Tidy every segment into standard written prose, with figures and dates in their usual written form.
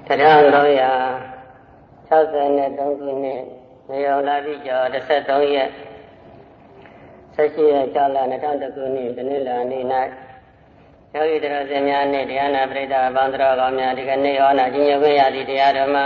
1363ခုနှစ်နေရောင်လာပြီကျော်13ရက်18ရက်6လ2001ခုနှစ်တနင်္လာနေ့၌ယောဂီတော်စင်များနှင့်တရားနာပရိသတ်အပေါင်းတော်ကောင်းများဒီကနေ့ဟောနာကျင့်ကြံခွင့်ရသည့်တရားတော်မှာ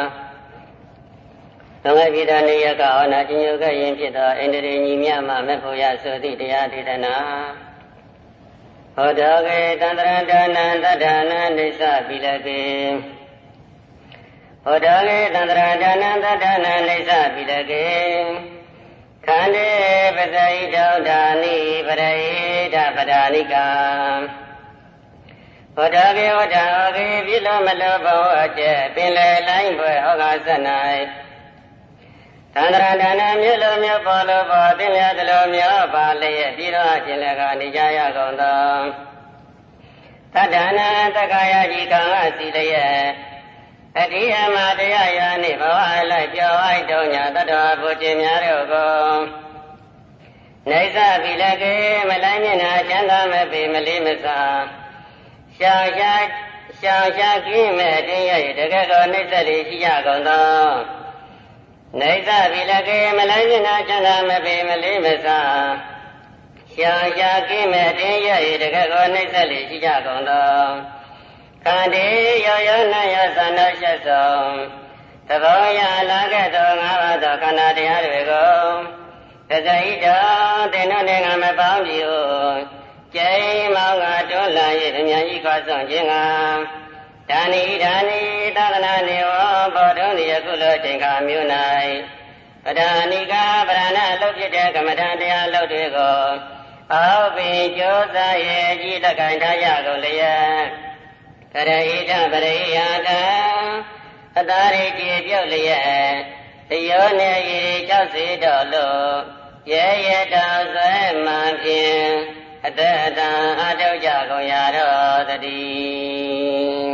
သမဂိတနေရကဟောနာကျင့်ကြံခဲ့ရင်ဖြစ်သောဣန္ဒြေညီမြမမေဖို့ရဆိုသည့်တရားဒေသနာဟောတော်ကေတန္တရဒါနံတတ္ထာနံဒိသပိလကေဟောတော်ကေတန္တရဒါနံတတ္ထာနံဒိသပိလကေခန္တေပဇိတောဓာနိပရိဒပဒာနိကာဟောတော်ကေဝတ္ထာကေပြည့်လုံးမလောဘောအကျက်ပင်လေလိုင်းပွဲဟောကားစ၌သန္တရဒါနမြို့လိုမြို့ပေါ်လိုပေါ်သင်္လျာတလိုမြို့ပါလျက်ပြီးတော့ခြင်းလည်းကနေကြရကုန်သောသတ္တနာတက္ကရာကြီးကံကစီလျက်အတိအမတရားရာနှင့်ဘဝလိုက်ပြောအိုက်တော်ညာတတ္တဝဘုခြင်းများတို့ကိုနေသပိလကေမလိုက်မျက်နှာချမ်းသာမဲ့ပေမလေးမစားရှောင်ရှားကင်းမဲ့တင်းရတကယ်ကိုနှိမ့်သက်လေးရှိရကုန်သောနေသပိလကေမလိုက်မျက်နှာချမ်းသာမဲ့ပေမလေးမစားရှောင်ရှားကင်းမဲ့တင်းရတကယ်ကိုနှိမ့်သက်လေးရှိကြကုန်သောခန္တီရောရောနာယောသန္တောရှက်ဆုံးသဘောရလာခဲ့သောငါးပါးသောခန္ဓာတရားတွေကိုသဇိတောသင်တို့နဲ့ငါမပေါင်းပြီဟုကျိန်မောင်းကတွန်းလှန်၍အမြန်ကြီးခေါ်ဆောင်ခြင်းကဒါနိသဒနာနေဝဘောဓုံဒီယခုလိုချိန်ခါမျိုး၌ပဒာနိကပရဏအလုပ်ဖြစ်တဲ့ကမ္မဋ္ဌာန်းတရားအလုပ်တွေကိုအောက်ပင်ကြိုးစားရဲ့အကြည့်လက်ခံထားရကုန်လျက်ကရေဣဒပရိယာတံအတာရိကြည်ပြုတ်လျက်တယောနဲ့ရည်ကြောက်စေတော်လို့ရဲရဲတော်ဆွဲမှန်ဖြင့်အတ္တအတံအထောက်ကြကုန်ရတော်တည်း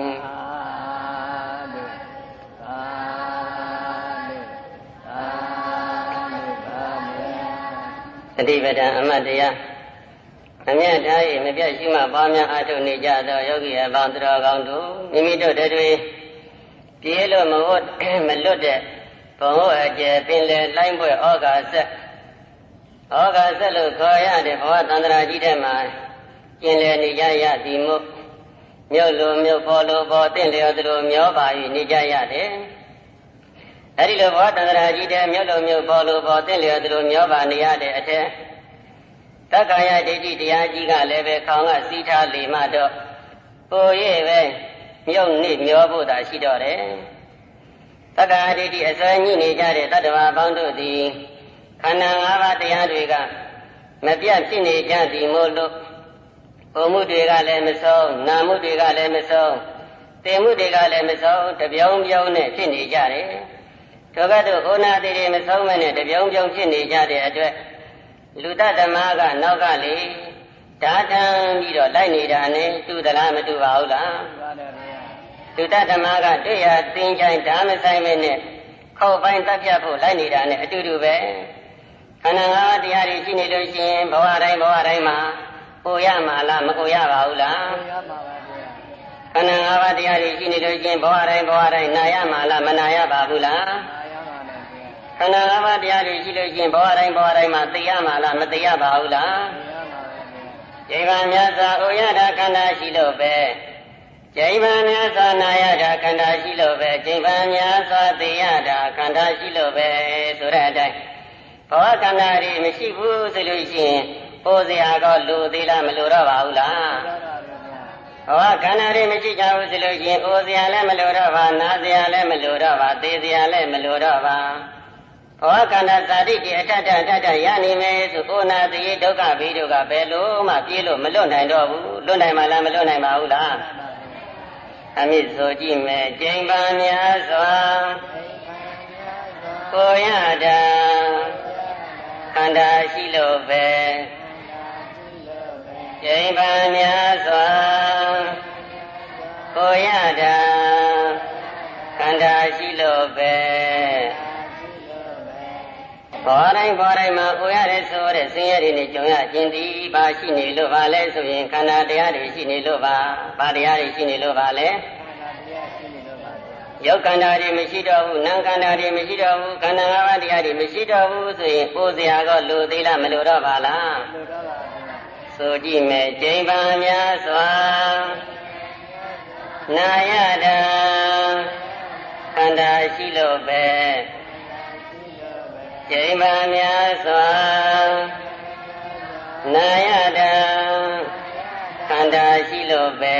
သတိပဋ္ဌာန်အမတ်တရားအမြတ်ထား၏မပြတ်ရှိမှပါများအထုတ်နေကြသောယောဂီအပေါင်းတော်ကောင်းတို့မိမိတို့တွေပြေးလို့မလွတ်တဲ့ဘုံအကျယ်ပင်လေလိုင်းပွဲဩဃာဆက်လို့ခေါ်ရတဲ့ဘဝတန္တရာကြီးထဲမှာကျင်လည်နေကြရသည်မို့မြို့လိုမြို့ပေါ်လိုပေါ်တင့်လျော်သလိုမျောပါ၍နေကြရတယ်အဲဒီလိုဘဝတန္တရာကြီးထဲမြို့လိုမြို့ပေါ်လိုပေါ်တင့်လျော်သလိုမျောပါနေရတဲ့အထက်တက္ကရာဒိဋ္ဌိတရားကြီးကလည်းပဲခေါင်းကစီးထားလေမှတော့ကိုရဲ့ပဲမြုပ်နေမျောဖို့သာရှိတော့တယ်တက္ကရာဒိဋ္ဌိအစွဲညှိနေကြတဲ့တတ္တဝါပေါင်းတို့သည်ခန္ဓာ၅ပါးတရားတွေကမပြတ်ဖြစ်နေကြသည်မို့လို့ပုံမှုတွေကလည်းမဆုံးနာမှုတွေကလည်းမဆုံးသိမှုတွေကလည်းမဆုံးတပြောင်းပြောင်းနဲ့ဖြစ်နေကြတယ်ထိုကဲ့သို့ဩနာတိတွေမဆုံးမနဲ့တပြောင်းပြောင်းဖြစ်နေကြတဲ့အတွက်လူတ္တဓမ္မကနောက်ကလေဓာထံပြီးတော့လိုက်နေတာနဲ့တူသလားမတူပါဘူးလားလူတ္တဓမ္မကတွေ့ရတင်းချိုင်းဓာမဆိုင်မနဲ့ခေါက်ပိုင်းတက်ပြတ်ဖို့လိုက်နေတာနဲ့အတူတူပဲခန္ဓာ၅ပါးတရားတွေရှိနေလို့ရှိရင်ဘဝတိုင်းမှာကိုရမှာလားမကိုရပါဘူးလားခန္ဓာ၅ပါးတရားတွေရှိနေလို့ရှိရင်ဘဝတိုင်းနာရမှာလားမနာရပါဘူးလားခန္ဓာ၅ပါးတရားတွေရှိလို့ရှိရင်ဘဝတိုင်းမှာသိရမှာလားမသိရပါဘူးလားကျိဗံမြတ်စွာဩရတာခန္ဓာရှိလို့ပဲကျိဗံမြတ်စွာနာရတာခန္ဓာရှိလို့ပဲကျိဗံမြတ်စွာသိရတာခန္ဓာရှိလို့ပဲဆိုတဲ့အတိုင်းဘဝခန္ဓာတွေမရှိဘူးဆိုလို့ရှိရင်ပိုးစရာကလူသေးလားမလိုတော့ပါဘူးလားဘဝခန္ဓာတွေမရှိကြဘူးဆိုလို့ရှိရင်အိုစရာလည်းမလိုတော့ပါနာစရာလည်းမလိုတော့ပါသိစရာလည်းမလိုတော့ပါဘဝခန္ဓာသာတိတိအထထရနေမယ်ဆိုဩနာတိဒုက္ခဘိဒုက္ခဘယ်လို့မှပြေးလို့မလွတ်နိုင်တော့ဘူးလွတ်နိုင်မှလားမလွတ်နိုင်ပါဘူးလားအမိဆိုကြည့်မယ်ကျိန်ပံများစွာကိုရတာခန္ဓာရှိလို့ပဲကျိန်ပံများစွာကိုရတာခန္ဓာရှိလို့ပဲဘောတိုင်းမှာအိုရတဲ့ဆိုတဲ့ဆင်းရဲတွေနဲ့ကြုံရခြင်းသည်ဘာရှိနေလို့ပါလဲဆိုရင်ခန္ဓာတရားတွေရှိနေလို့ပါဘာတရားတွေရှိနေလို့ပါလဲခရုပ်ခန္ဓာတွေမရှိတော့ဘူးနာမ်ခန္ဓာတွေမရှိတော့ဘူးခန္ဓာ၅ပါးတရားတွေမရှိတော့ဘူးဆိုရင်အိုစရာကလိုသေးလားမလိုတော့ပါလားဆိုကြည့်မယ်ကျိန်ပါများစွာနာယတာခန္ဓာရှိလို့ပဲကျိန်ပါများစွာနာယတာခန္ဓာရှိလို့ပဲ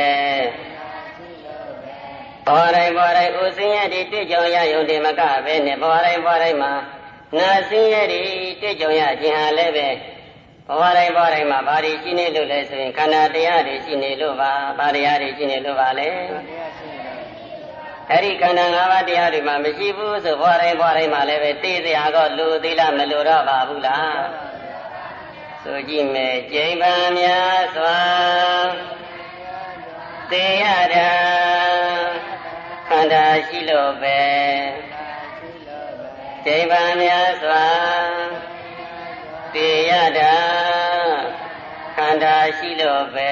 ဘောတိုင်းဥစဉ်ရည်တွေ့ကြုံရယုံတယ်မကပဲနဲ့ဘောတိုင်းမှာနာစင်းရည်တွေ့ကြုံရခြင်းဟာလည်းပဲဘောတိုင်းမှာဘာတွေရှိနေလို့လဲဆိုရင်ခန္ဓာတရားတွေရှိနေလို့ပါဘာတရားတွေရှိနေလို့ပါလဲအဲ့ဒီခန္ဓာ၅ပါးတရားတွေမှာမရှိဘူးဆိုဘောတိုင်းမှာလည်းပဲသိစရာကလူသေးလားမလိုတော့ပါဘူးလားဆိုကြည့်မယ်ကျိန်ပါများစွာသေရတာခန္ဓာရှိလို့ပဲကျိန်ပါများစွာသေရတာခန္ဓာရှိလို့ပဲ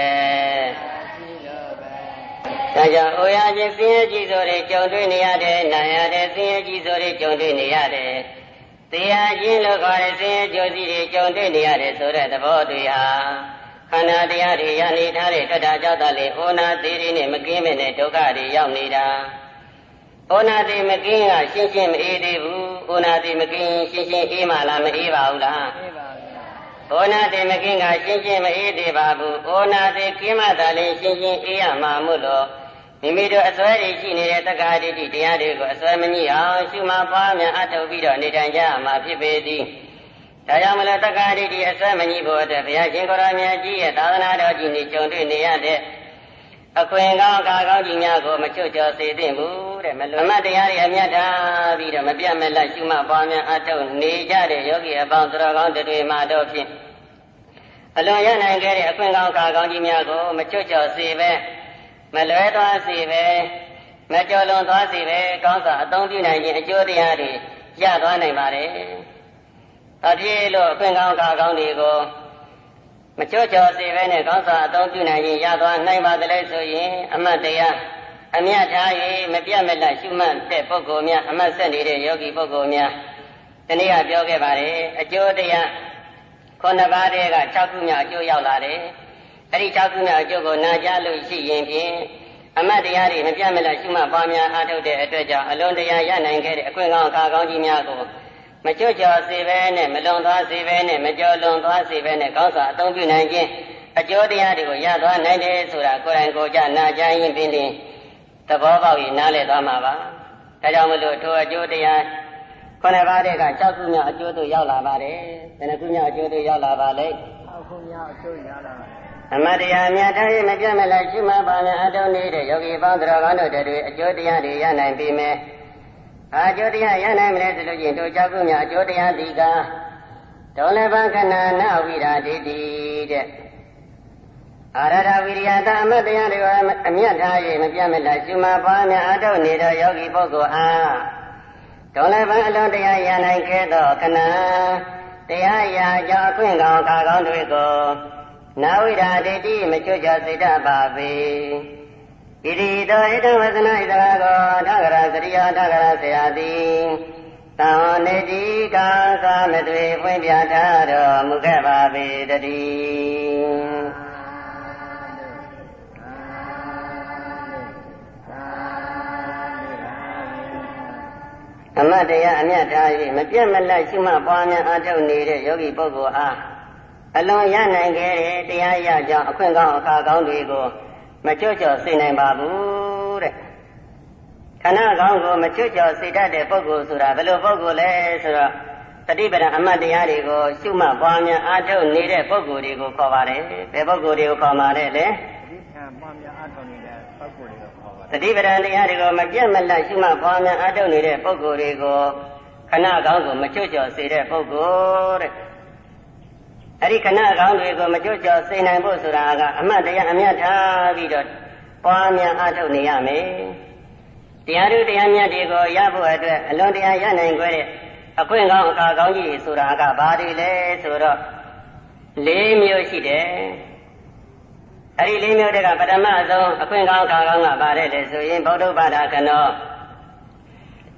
ဒါကြောင့်အိုရခြင်းဆင်းရဲကြီးဆိုတဲ့ကြုံတွေ့နေရတယ်နာရတဲ့ဆင်းရဲကြီးဆိုတဲ့ကြုံတွေ့နေရတယ်တရားချင်းလို့ခေါ်တဲ့ဆင်းရဲကြိုးစီတွေကြုံတွေ့နေရတယ်ဆိုတဲ့သဘောတွေဟာခန္ဓာတရားတွေရနေထားတဲ့တတ္ထာကြောင့်တလေဩနာသေးတွေနဲ့မကင်းမဲ့တဲ့ဒုက္ခတွေရောက်နေတာဩနာသေးမကင်းကရှင်းမအေးသေးဘူးဩနာသေးမကင်းရှင်းအေးမှလားမအေးပါဘူးလားအေးပါဘူးဩနာသေးမကင်းကရှင်းမအေးသေးပါဘူးဩနာသေးကင်းမှသာလေရှင်းအေးရမှာမို့လို့မိမိတို့အစွဲတွေရှိနေတဲ့တက္ကະဒိဋ္ဌိတရားတွေကိုအစွဲမငြိအောင်ရှုမှတ်ပွားများအထောက်ပြီးတော့နေထိုင်ကြရမှာဖြစ်ပေသည်ဒါကြောင့်မလို့တက္ကະဒိဋ္ဌိအစွဲမငြိဖို့အတွက်ဘုရားရှင်ကိုရောင်မြတ်ကြီးရဲ့သာသနာတော်ကြီးနဲ့ကြုံတွေ့နေရတဲ့အခွင့်ကောင်းကာကောင်းကြီးများကိုမချွတ်ကျော်စေသင့်ဘူးတဲ့မလွန်မတရားတွေအမြတ်ထားပြီးတော့မပြတ်မလတ်ရှုမှတ်ပွားများအထောက်နေကြတဲ့ယောဂီအပေါင်းတော်ကောင်းတွေမှာတော့ဖြင့်အလွန်ရနိုင်ခဲ့တဲ့အခွင့်ကောင်းကာကောင်းကြီးများကိုမချွတ်ကျော်စေပဲမလွဲသွားစေပဲမကျော်လွန်သွားစေပဲကောင်းစွာအသုံးပြုနိုင်ခြင်းအကျိုးတရားတွေရသွားနိုင်ပါတယ်။အဖြစ်လို့အခွင့်ကောင်းကာကောင်းတွေကိုမချွတ်ကျော်စေပဲနဲ့ကောင်းစွာအသုံးပြုနိုင်ခြင်းရသွားနိုင်ပါသလဲဆိုရင်အမှတ်တရားအမြတ်ထား၍မပြတ်မလတ်ရှုမှတ်တဲ့ပုဂ္ဂိုလ်များအမှတ်ဆက်နေတဲ့ယောဂီပုဂ္ဂိုလ်များဒီနေ့ကပြောခဲ့ပါတယ်အကျိုးတရား9ပါးတည်းက6ခုမြောက်အကျိုးရောက်လာတယ်အဲ့ဒီ6ခုမြောက်အကျိုးကိုနာကြားလို့ရှိရင်ဖြင့်အမတ်တရားတွေမပြတ်မလတ်ရှုမှတ်ပွားများအားထုတ်တဲ့အတွက်ကြောင့်အလွန်တရာရနိုင်ခဲ့တဲ့အခွင့်ကောင်းအခါကောင်းကြီးများကိုမချွတ်ကျော်စေပဲနဲ့မလွန်သွားစေပဲနဲ့မကျော်လွန်သွားစေပဲနဲ့ကောင်းစွာအသုံးပြုနိုင်ခြင်းအကျိုးတရားတွေကိုရသွားနိုင်တယ်ဆိုတာကိုယ်တိုင်ကိုယ်ကြနာကြားရင်ဖြင့်သဘောပေါက်ရင်နားလည်သွားမှာပါဒါကြောင့်မလို့ထိုအကျိုးတရား9ပါးတည်းက6ခုမြောက်အကျိုးတို့ရောက်လာပါတယ်ဘယ်နှခုမြောက်အကျိုးတို့ရောက်လာပါလဲ6ခုမြောက်အကျိုးရောက်လာပါအမတရားမြတ်တိုင်းမပြတ်မလတ်ရှုမှတ်ပါများအထုံးနေတဲ့ယောဂီပေါင်းတော်ကောင်းတို့တွေအကျိုးတရားတွေရနိုင်ပြီမယ်။အကျိုးတရားရနိုင်မလဲဆိုလို့ချင်းတို့6ခုမြောက်အကျိုးတရားဒီကဒုလဘခဏနာဝိရာဒိဋ္ဌိတဲ့အာရဒဝိရိယတအမတရားတွေအမြတ်ထား၍မပြတ်မလတ်ရှုမှတ်ပါများအထုံးနေတဲ့ယောဂီပုဂ္ဂိုလ်အားဒုလဘအလုံးတရားရနိုင်ခဲ့သောခဏတရားရာကြောင့်အခွင့်ကောင်းအခါကောင်းတွေကိုနာဝိရာဒိဋ္ဌိမချွတ်ချစေတတ်ပါပေဣတိတောဣတဝသနာဣတကာကောထဂရစရိယထဂရဆရာတိသံနေတိကာသမသွေဖွင့်ပြထားတော်မူခဲ့ပါပေတည်းအမတ်တရားအမြတ်ထား၍မပြတ်မလတ်ရှုမှတ်ပွားများအားထုတ်နေတဲ့ယောဂီပုဂ္ဂိုလ်အားအလွန်ရနိုင်ခဲ့တဲ့တရားရကြောင့်အခွင့်ကောင်းအခါကောင်းတွေကိုမချွတ်ချော်စေနိုင်ပါဘူးတဲ့ခဏကောင်းကိုမချွတ်ချော်စေတတ်တဲ့ပုဂ္ဂိုလ်ဆိုတာဘယ်လိုပုဂ္ဂိုလ်လဲဆိုတော့တတိပဒံအမတ်တရားတွေကိုရှုမှတ်ပွားများအားထုတ်နေတဲ့ပုဂ္ဂိုလ်တွေကိုခေါ်ပါတယ်ဘယ်ပုဂ္ဂိုလ်တွေကိုခေါ်မှာလဲလေတတိပဒံတရားတွေကိုမပြတ်မလတ်ရှုမှတ်ပွားများအားထုတ်နေတဲ့ပုဂ္ဂိုလ်တွေကိုခဏကောင်းကိုမချွတ်ချော်စေတဲ့ပုဂ္ဂိုလ်တဲ့အဲ့ဒီခဏကောင်းတွေကိုမကြွကြော်စေနိုင်ဖို့ဆိုတာကအမှတ်တရားအမြတ်ထားပြီးတော့ပွားများအားထုတ်နေရမယ်တရားတို့တရားမြတ်တွေကိုရဖို့အတွက်အလွန်တရာရနိုင်ကြတဲ့အခွင့်ကောင်းအခါကောင်းကြီးဆိုတာကဘာတွေလဲဆိုတော့၄မျိုးရှိတယ်အဲ့ဒီ၄မျိုးတည်းကပထမဆုံးအခွင့်ကောင်းအခါကောင်းကဘာလဲလဲဆိုရင်ဗုဒ္ဓဘာသာကနော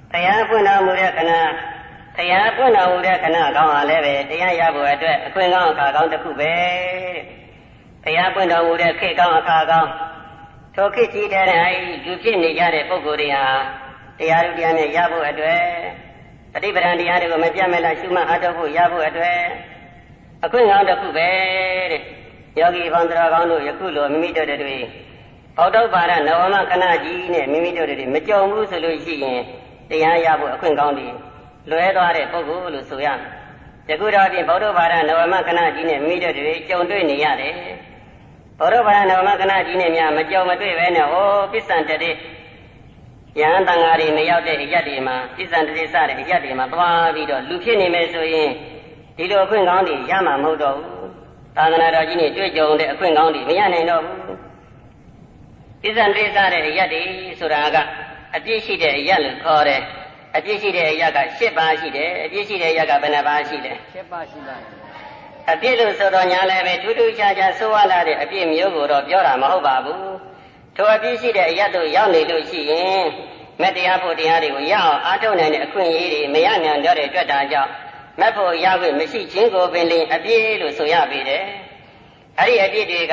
တရားပွင့်တော်မူတဲ့ခဏတရားပွင့်တော်မူတဲ့ခဏကောင်းအားလည်းပဲတရားရဖို့အတွက်အခွင့်ကောင်းအခါကောင်းတစ်ခုပဲတရားပွင့်တော်မူတဲ့ခေတ်ကောင်းအခါကောင်းထိုခေတ်ကြီးတဲ့လူဖြစ်နေကြတဲ့ပုဂ္ဂိုလ်တွေဟာတရားဥတရားနဲ့ရဖို့အတွက်ပฏิပဒံတရားတွေကိုမပြတ်မဲ့လားရှုမှတ်အားထုတ်ဖို့ရဖို့အတွက်အခွင့်ကောင်းတစ်ခုပဲတဲ့ယောဂီဘောင်တော်ကောင်းတို့ယခုလိုမိမိတို့တွေဘောဓုပါဒနဝမခဏကြီးနဲ့မိမိတို့တွေမကြုံဘူးဆိုလို့ရှိရင်တရားရဖို့အခွင့်ကောင်းတွေလွဲသွားတဲ့ပုဂ္ဂိုလ်လို့ဆိုရမယ်ယခုတော့ပြင်ဘောဓုပါဒနဝမခဏကြီးနဲ့မိမိတို့တွေကြုံတွေ့နေရတယ်ဘောဓုပါဒနဝမခဏကြီးနဲ့များမကြုံမတွေ့ပဲနဲ့ဟောပစ္စံတတိယဟန်တန်ဃာတွေမရောက်တဲ့အရက်တွေမှာပစ္စံတတိစတဲ့အရက်တွေမှာသွားပြီးတော့လူဖြစ်နေမယ်ဆိုရင်ဒီလိုအခွင့်ကောင်းတွေရမှာမဟုတ်တော့ဘူးသာသနာတော်ကြီးနဲ့တွေ့ကြုံတဲ့အခွင့်ကောင်းတွေမရနိုင်တော့ဘူးပစ္စံတတိစတဲ့အရက်တွေဆိုတာကအပြည့်ရှိတဲ့အရက်လို့ခေါ်တယ်အပြည့်ရှိတဲ့အရက်က7ပါးရှိတယ်အပြည့်ရှိတဲ့အရက်ကဘယ်နှပါးရှိလဲ7ပါးရှိပါတယ်အပြည့်လို့ဆိုတော့ညာလည်းပဲထူးထူးခြားခြားဆိုးဝါးလာတဲ့အပြည့်မျိုးကိုတော့ပြောတာမဟုတ်ပါဘူးထိုအပြည့်ရှိတဲ့အရတို့ရောက်နေလို့ရှိရင်မတရားဖို့တရားတွေကိုရအောင်အားထုတ်နိုင်တဲ့အခွင့်အရေးတွေမရနိုင်တော့တဲ့အတွက်ဒါကြောင့်မက်ဖို့ရခွင့်မရှိခြင်းကိုပင်လင်အပြည့်လို့ဆိုရပေတယ်အဲ့ဒီအပြည့်တွေက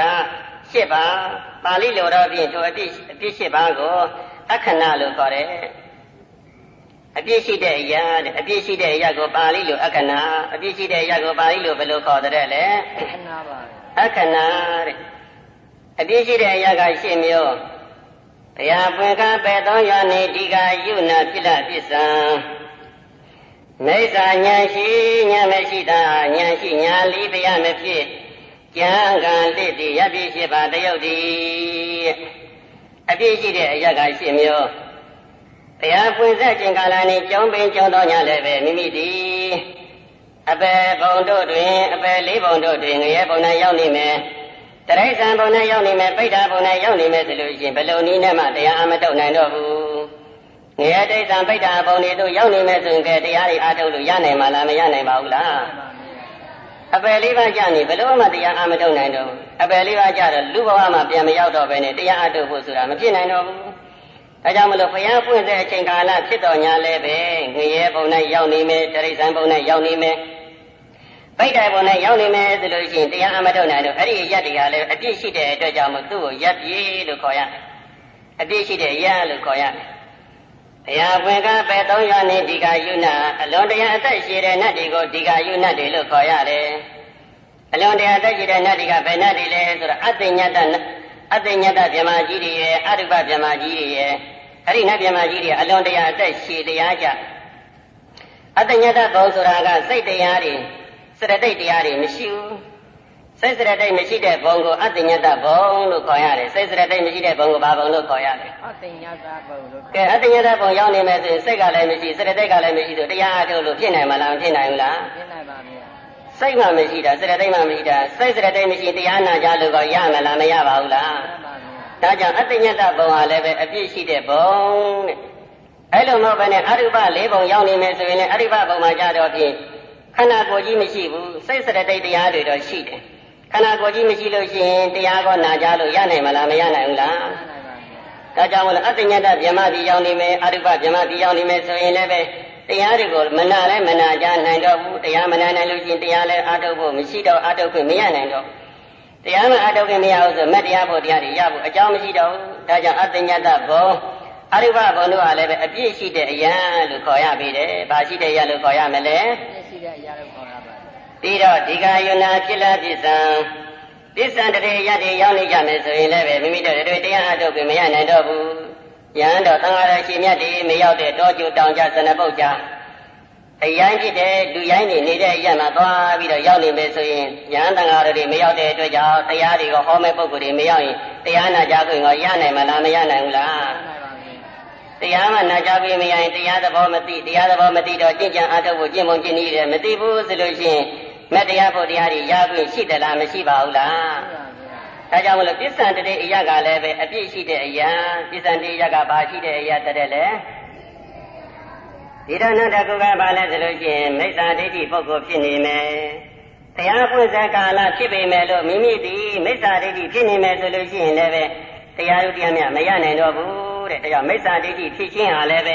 7ပါးပါဠိလိုတော့ဖြင့်ထိုအပြည့်7ပါးကိုအခဏလို့ခေါ်တယ်အပြည့်ရှိတဲ့အရာတဲ့အပြည့်ရှိတဲ့အရာကိုပါဠိလိုအခဏအပြည့်ရှိတဲ့အရာကိုပါဠိလိုဘယ်လိုခေါ်တဲ့လဲအခဏပါအခဏတဲ့အပြည့်ရှိတဲ့အရာက8မျိုးတရားပွင့်ကားပဲ့သောယောနိဒီကယုနာဖြစ်လာပစ္စံမိစ္ဆာဉာဏ်ရှိဉာဏ်မရှိတာဉာဏ်ရှိဉာဏ်လီးတရားမဖြစ်ကြံကံတစ်တည်ရပြည့်ရှိပါတယုတ်တည်အပြည့်ရှိတဲ့အရာက8မျိုးတရားပွင့်ဆက်ခြင်းကာလနဲ့ကြောင်းပင်ကြောင်းတော်ညာလည်းပဲမိမိဒီအပေဘုံတို့တွင်အပေ4ဘုံတို့တွင်ငရဲဘုံ၌ရောက်နေမယ်တရိစ္ဆာန်ဘုံ၌ရောက်နေမယ်ပိဋကဘုံ၌ရောက်နေမယ်ဆိုလို့ရှိရင်ဘယ်လိုနည်းနဲ့မှတရားအမထုတ်နိုင်တော့ဘူးငရဲတိစ္ဆာန်ပိဋကဘုံတွေတို့ရောက်နေမယ်ဆိုရင်ကဲတရားတွေအားထုတ်လို့ရနိုင်မှာလားမရနိုင်ပါဘူးလားအပေ4ပါးကြနေဘယ်လိုမှတရားအမထုတ်နိုင်တော့ဘူးအပေ4ပါးကြတော့လူဘဝမှာပြန်မရောက်တော့ဘဲနဲ့တရားအားထုတ်ဖို့ဆိုတာမဖြစ်နိုင်တော့ဘူးဒါကြောင့်မလို့ဘုရားပွင့်တဲ့အချိန်ကာလဖြစ်တော်ညာလဲပဲငရဲဘုံ၌ရောက်နေမယ်တရိစ္ဆာန်ဘုံ၌ရောက်နေမယ်ပိဋကဘုံ၌ရောက်နေမယ်ဆိုလို့ရှိရင်တရားအမထုတ်နိုင်တော့အဲ့ဒီရက်တွေကလည်းအပြည့်ရှိတဲ့အတွက်ကြောင့်မို့သူ့ကိုရက်ပြေလို့ခေါ်ရတယ်အပြည့်ရှိတဲ့ရက်လို့ခေါ်ရတယ်ဘုရားပွင့်ကပဲ3ယောက်နဲ့ဒီကယုဏအလွန်တရာအသက်ရှိတဲ့နတ်တွေကိုဒီကယုဏတွေလို့ခေါ်ရတယ်အလွန်တရာအသက်ရှိတဲ့နတ်တွေကဘယ်နတ်တွေလဲဆိုတော့အတ္တညတဗြဟ္မာကြီးတွေရဲ့အရုပဗြဟ္မာကြီးတွေရဲ့အဲ့ဒီနတ်ဗြဟ္မာကြီးတွေအလွန်တရာအသက်ရှည်တရားကြအတ္တညတဘုံဆိုတာကစိတ်တရားတွေစရတိတ်တရားတွေမရှိဘူးစိတ်စရတိတ်မရှိတဲ့ဘုံကိုအတ္တညတဘုံလို့ခေါ်ရတယ်စိတ်စရတိတ်မရှိတဲ့ဘုံကိုဘာဘုံလို့ခေါ်ရလဲအတ္တညတဘုံလို့ကဲအတ္တညတဘုံရောက်နေမယ်ဆိုရင်စိတ်ကလည်းမရှိစရတိတ်ကလည်းမရှိဆိုတရားအထုတ်လို့ဖြစ်နိုင်မလားမဖြစ်နိုင်ဘူးလားဖြစ်နိုင်ပါဗျာစိတ်မှမရှိတာစရတိတ်မှမရှိတာစိတ်စရတိတ်မရှိတရားနာကြလို့ကောရမလားမရပါဘူးလားဒါကြောင့်အတ္တညတဘုံဟာလည်းပဲအပြည့်ရှိတဲ့ဘုံတဲ့အဲ့လိုမဟုတ်ဘဲနဲ့အရုပ4ဘုံရောက်နေမယ်ဆိုရင်လည်းအရုပဘုံမှာကြတော့ဖြင့်ခန္ဓာကိုယ်ကြီးမရှိဘူးစိတ်စရတိတ်တရားတွေတော့ရှိတယ်ခန္ဓာကိုယ်ကြီးမရှိလို့ရှိရင်တရားကောနာကြလို့ရနိုင်မလားမရနိုင်ဘူးလားဒါကြောင့်မလို့အတ္တညတဗြဟ္မာတိရောက်နေမယ်အရုပဗြဟ္မာတိရောက်နေမယ်ဆိုရင်လည်းပဲတရားတွေကိုမနာလဲမနာကြနိုင်တော့ဘူးတရားမနာနိုင်လို့ရှိရင်တရားလည်းအားထုတ်ဖို့မရှိတော့အားထုတ်ခွင့်မရနိုင်တော့တရားမှအားထုတ်ခွင့်မရဘူးဆိုမတရားဖို့တရားတွေရဖို့အကြောင်းမရှိတော့ဘူးဒါကြောင့်အတ္တညတဘုံအရုပဘုံတို့ကလည်းပဲအပြည့်ရှိတဲ့အရာလို့ခေါ်ရပြီတယ်။ဘာရှိတဲ့အရာလို့ခေါ်ရမလဲ။အပြည့်ရှိတဲ့အရာလို့ခေါ်ရပါတယ်။ပြီးတော့ဒီကယုဏဖြစ်လာပစ္စံတရေရတဲ့ရောက်နေကြမယ်ဆိုရင်လည်းပဲမိမိတို့တွေတရားအားထုတ်ခွင့်မရနိုင်တော့ဘူး။ယဟန်တော်သံဃာတော်ရှင်မြတ်တွေမရောက်တဲ့တောကျတောင်ကြစနပုတ်ကြအရိုင်းဖြစ်တဲ့လူရိုင်းနေနေတဲ့အရာမှာသွားပြီးတော့ရောက်နေမယ်ဆိုရင်ယဟန်သံဃာတော်တွေမရောက်တဲ့အတွက်ကြောင့်တရားတွေကဟောမဲ့ပုဂ္ဂိုလ်တွေမရောက်ရင်တရားနာကြခွင့်ရောရနိုင်မလားမရနိုင်ဘူးလား။တရားမှနာကြပြီးမရရင်တရားသဘောမသိတော့ကျင့်ကြံအားထုတ်ဖို့ကျင့်ပုံကျင့်နည်းတယ်မသိဘူးဆိုလို့ရှိရင်မတရားဖို့တရားတွေရခွင့်ရှိသလားမရှိပါဘူးလားဒါကြောင့်မလို့ပစ္စံတရေအရာကလည်းပဲအပြည့်ရှိတဲ့အရာပစ္စံတရေအရာကဘာရှိတဲ့အရာတဲ့လေဒီတော့နောက်တစ်ခုကဘာလဲဆိုလို့ရှိရင်မိစ္ဆာဒိဋ္ဌိပုဂ္ဂိုလ်ဖြစ်နေမယ်တရားပွင့်စကာလဖြစ်ပေမဲ့လို့မိမိဒီမိစ္ဆာဒိဋ္ဌိဖြစ်နေမယ်ဆိုလို့ရှိရင်လည်းပဲတရားဥတရားမြတ်မရနိုင်တော့ဘူးတဲ့ဒါကြောင့်မိစ္ဆာဒိဋ္ဌိဖြစ်ခြင်းဟာလည်းပဲ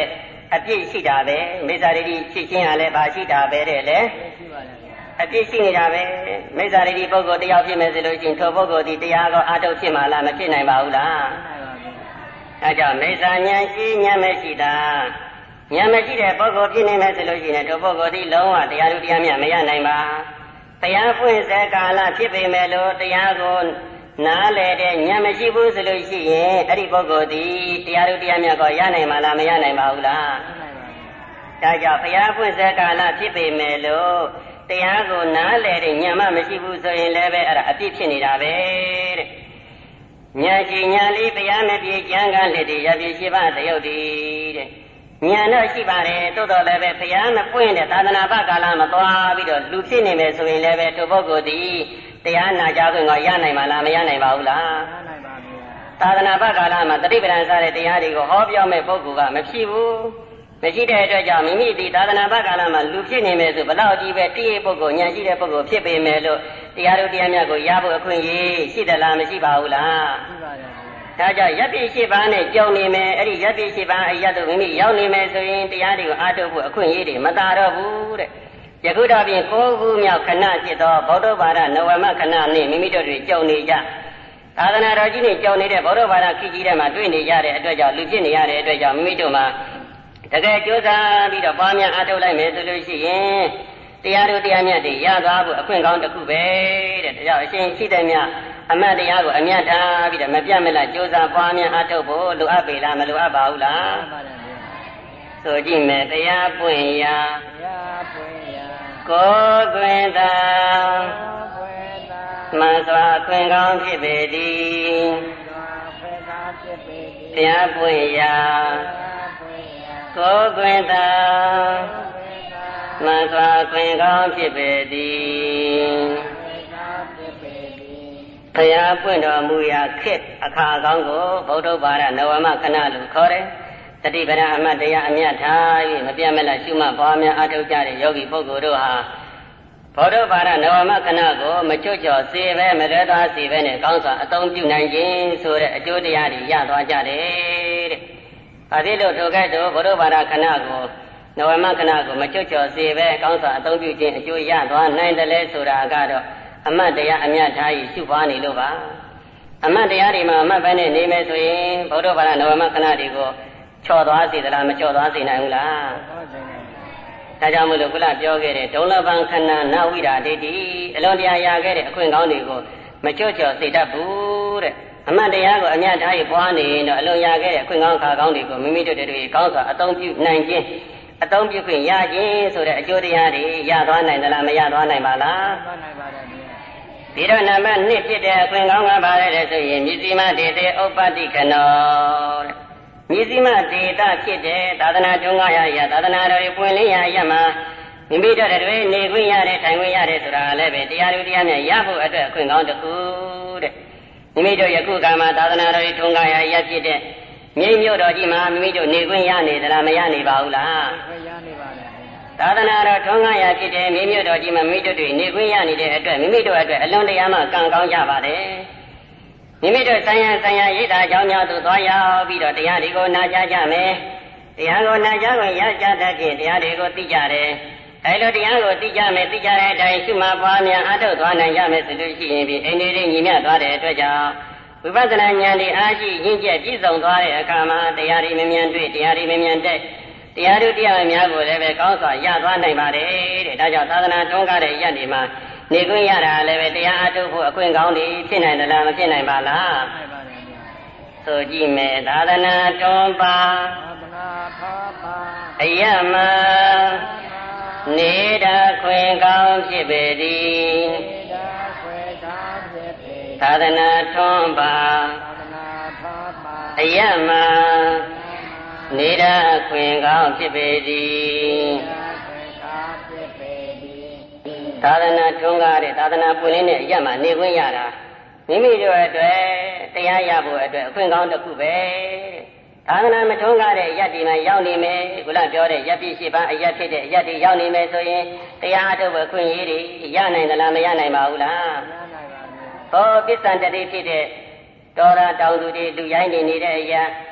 အပြစ်ရှိတာပဲမိစ္ဆာဒိဋ္ဌိဖြစ်ခြင်းကလည်းဘာရှိတာပဲတဲ့လေအပြစ်ရှိနေတာပဲမိစ္ဆာဒိဋ္ဌိပုဂ္ဂိုလ်တယောက်ဖြစ်မယ်ဆိုလို့ရှိရင်ထိုပုဂ္ဂိုလ်ဒီတရားကိုအာထုတ်ဖြစ်မှာလားမဖြစ်နိုင်ပါဘူးလားအဲကြောင့်မိစ္ဆာဉာဏ်ရှိဉာဏ်မရှိတာဉာဏ်မရှိတဲ့ပုဂ္ဂိုလ်ဖြစ်နေမယ်ဆိုလို့ရှိရင်ထိုပုဂ္ဂိုလ်ဒီလုံးဝတရားတို့တရားမြတ်မရနိုင်ပါတရားဖွင့်စေကာလဖြစ်ပေမဲ့လို့တရားကိုနားလေတဲ့ဉာဏ်မရှိဘူးဆိုလို့ရှိရင်အဲ့ဒီပုဂ္ဂိုလ်ဒီတရားတို့တရားမြတ်ကိုရနိုင်မှာလားမရနိုင်ပါဘူးလားဒါကြောင့်ဘုရားဖွင့်စေကာလဖြစ်ပေမဲ့လို့တရားကိုနားလေတဲ့ဉာဏ်မှမရှိဘူးဆိုရင်လည်းပဲအဲ့ဒါအပြစ်ဖြစ်နေတာပဲတဲ့ဉာဏ်ရှိဉာဏ်လေးဘုရားမပြေကျမ်းကလက်တည်းရပြည့်ရှိပါတယုတ်တည်းတဲ့ဉာဏ်တော့ရှိပါတယ်တိုးတော်လည်းပဲဘုရားမပွင့်တဲ့သာသနာ့ဘကာလမသွားပြီးတော့လူဖြစ်နေမယ်ဆိုရင်လည်းပဲထိုပုဂ္ဂိုလ်ဒီတရားနာကြခွင့်ကရနိုင်မှာလားမရနိုင်ပါဘူးလားရနိုင်ပါဗျာသာသနာ့ဘကာလမှာတတိပဒံစားတဲ့တရားတွေကိုဟောပြောမဲ့ပုဂ္ဂိုလ်ကမဖြစ်ဘူးမရှိတဲ့အတွက်ကြောင့်မိမိဒီသာသနာ့ဘကာလမှာလူဖြစ်နေမယ်ဆိုဘလောက်ကြီးပဲတိရိပုဂ္ဂိုလ်ဉာဏ်ရှိတဲ့ပုဂ္ဂိုလ်ဖြစ်ပေမဲ့လို့တရားတို့တရားမြတ်ကိုရဖို့အခွင့်အရေးရှိသလားမရှိပါဘူးလားရှိပါရဲ့ဒါကြောင့်ရပ်ပြည့်ရှိပါနဲ့ကြောက်နေမယ်အဲ့ဒီရပ်ပြည့်ရှိပါအရတ်တို့မိမိရောက်နေမယ်ဆိုရင်တရားတွေကိုအားထုတ်ဖို့အခွင့်အရေးတွေမသာတော့ဘူးတဲ့ယခုတော့ပြင်9ခုမြောက်ခဏဖြစ်သောဗုဒ္ဓဘာသာနဝမခဏနဲ့မိမိတို့တွေကြောက်နေကြသာသနာတော်ကြီးနဲ့ကြောက်နေတဲ့ဗုဒ္ဓဘာသာခေတ်ကြီးထဲမှာတွေ့နေကြတဲ့အတွက်ကြောင့်လူဖြစ်နေရတဲ့အတွက်ကြောင့်မိမိတို့မှာတကယ်ကြိုးစားပြီးတော့ပွားများအားထုတ်လိုက်မယ်ဆိုလို့ရှိရင်တရားတို့တရားမြတ်တွေရသွားဖို့အခွင့်ကောင်းတစ်ခုပဲတဲ့ဒါကြောင့်အရှင်ရှိတဲ့မြတ်အမတ်တရားကိုအမြတ်ထားပြီးတော့မပြတ်မလတ်ကြိုးစားပွားများအားထုတ်ဖို့လိုအပ်ပေလားမလိုအပ်ပါဘူးလားဆိုကြည့်မယ်တရားပွင့်ရာကိုယ်တွင်သာမှန်စွာခွင့်ကောင်းဖြစ်ပေသည်တရားပွင့်ရာကိုယ်တွင်သာမှန်စွာခွင့်ကောင်းဖြစ်ပေသည်ဘုရားပွင့်တော်မူရာခေတ်အခါကောင်းကိုဗုဒ္ဓဘာသာနဝမခဏလို့ခေါ်တယ်တတိပဒံအမတ်တရားအမြတ်ထား၍မပြတ်မလတ်ရှုမှတ်ပွားများအားထုတ်ကြတဲ့ယောဂီပုဂ္ဂိုလ်တို့ဟာဗုဒ္ဓဘာသာနဝမခဏကိုမချွတ်ချော်စေပဲမလွဲသွားစေပဲနဲ့ကောင်းစွာအသုံးပြုနိုင်ခြင်းဆိုတဲ့အကျိုးတရားတွေရသွားကြတယ်တဲ့။အဲဒီလိုထိုကဲ့သို့ဗုဒ္ဓဘာသာခဏကိုနဝမခဏကိုမချွတ်ချော်စေပဲကောင်းစွာအသုံးပြုခြင်းအကျိုးရသွားနိုင်တယ်လဲဆိုတာကတော့အမတ်တရားအမြတ်ထား၍ရှုပွားနေလို့ပါ။အမတ်တရားတွေမှာအမတ်ပဲနဲ့နေမယ်ဆိုရင်ဗုဒ္ဓဘာသာနဝမခဏတွေကိုချော်သွားစေသလားမချော်သွားစေနိုင်ဘူးလားဒါကြောင့်မို့လို့ခုနပြောခဲ့တဲ့ဒုံလပံခဏနာဝိရာဒိဋ္ဌိအလွန်တရာရခဲ့တဲ့အခွင့်ကောင်းတွေကိုမချွတ်ချော်စေတတ်ဘူးတဲ့အမှန်တရားကိုအမြတ်ထားရပွားနေရင်တော့အလွန်ရခဲ့တဲ့အခွင့်ကောင်းခါကောင်းတွေကိုမိမိတို့တွေကောင်းစွာအသုံးပြုနိုင်ခြင်းအသုံးပြုခွင့်ရခြင်းဆိုတဲ့အကျိုးတရားတွေရသွားနိုင်သလားမရသွားနိုင်ပါလားနိုင်ပါတယ်ဒီတော့နံပါတ်1ဖြစ်တဲ့အခွင့်ကောင်းကပါလဲဆိုရင်မြစ္စည်းမဒေသေဥပ္ပတ္တိကနောမြစ္စည်းမဒေတာဖြစ်တဲ့သာသနာတွန်းကားရသာသနာတော်ပွင့်လင်းရမှာမိမိတို့တွေနေခွင့်ရတယ်ထိုင်ခွင့်ရတယ်ဆိုတာလည်းပဲတရားလူတရားများရဖို့အတွက်အခွင့်ကောင်းတစ်ခုတဲ့မိမိတို့ယခုကမှသာသနာတော်ထွန်းကားရဖြစ်တဲ့မြိတ်မြို့တော်ကြီးမှာမိမိတို့နေခွင့်ရနေသလားမရနေပါဘူးလားရနေပါလေသာသနာတော်ထွန်းကားရဖြစ်တဲ့မြိတ်မြို့တော်ကြီးမှာမိမိတို့တွေနေခွင့်ရနေတဲ့အတွက်မိမိတို့အတွက်အလွန်တရာမှကံကောင်းကြပါတယ်မိမိတို့ဆိုင်ရာရိတ်တာကြောင့်များသို့သွားရောက်ပြီးတော့တရားတွေကိုနာကြားကြမယ်တရားကိုနာကြားဝင်ရကြတတ်ဖြင့်တရားတွေကိုသိကြတယ်အဲလိုတရားကိုသိကြမယ်သိကြတဲ့အတိုင်းရှုမှတ်ပွားများအားထုတ်သွားနိုင်ကြမယ်ဆိုလို့ရှိရင်ဒီအိန္ဒိရိညီမြသွားတဲ့အတွက်ကြောင့်ဝိပဿနာဉာဏ်တွေအားရှိရင့်ကျက်ပြည့်စုံသွားတဲ့အခါမှာတရားတွေမမြန်တွေ့တရားတွေမမြန်တက်တရားတို့တရားများကိုလည်းပဲကောင်းစွာရသွားနိုင်ပါတယ်တဲ့ဒါကြောင့်သာသနာတွန်းကားတဲ့ရက်တွေမှာနေခွင့်ရတာလည်းပဲတရားအားထုတ်ဖို့အခွင့်ကောင်းတွေဖြစ်နိုင်သလားမဖြစ်နိုင်ပါလားနိုင်ပါတယ်ဗျာဆိုကြည့်မယ်သာသနာတွန်းပါအယမနေတာခွင့်ကောင်းဖြစ်ပေသည်သာသနာထွန်းပါအယမနေတာခွင့်ကောင်းဖြစ်ပေသည်သာသနာထွန်းကားတဲ့သာသနာပွင့်လင်းတဲ့အရက်မှာနေခွင့်ရတာမိမိတို့အတွက်တရားရဖို့အတွက်အခွင့်ကောင်းတစ်ခုပဲသာသနာမထွန်းကားတဲ့အရက်ဒီမှာရောက်နေမယ်ခုနပြောတဲ့ရက်ပြည့်ရှိပန်းအရက်ဖြစ်တဲ့အရက်တွေရောက်နေမယ်ဆိုရင်တရားအထုတ်အခွင့်အရေးတွေရနိုင်သလားမရနိုင်ပါဘူးလားဟောပစ္စံတတိဖြစ်တဲ့တော်ရတောင်သူတွေလူရိုင်းနေနေတဲ့အရက်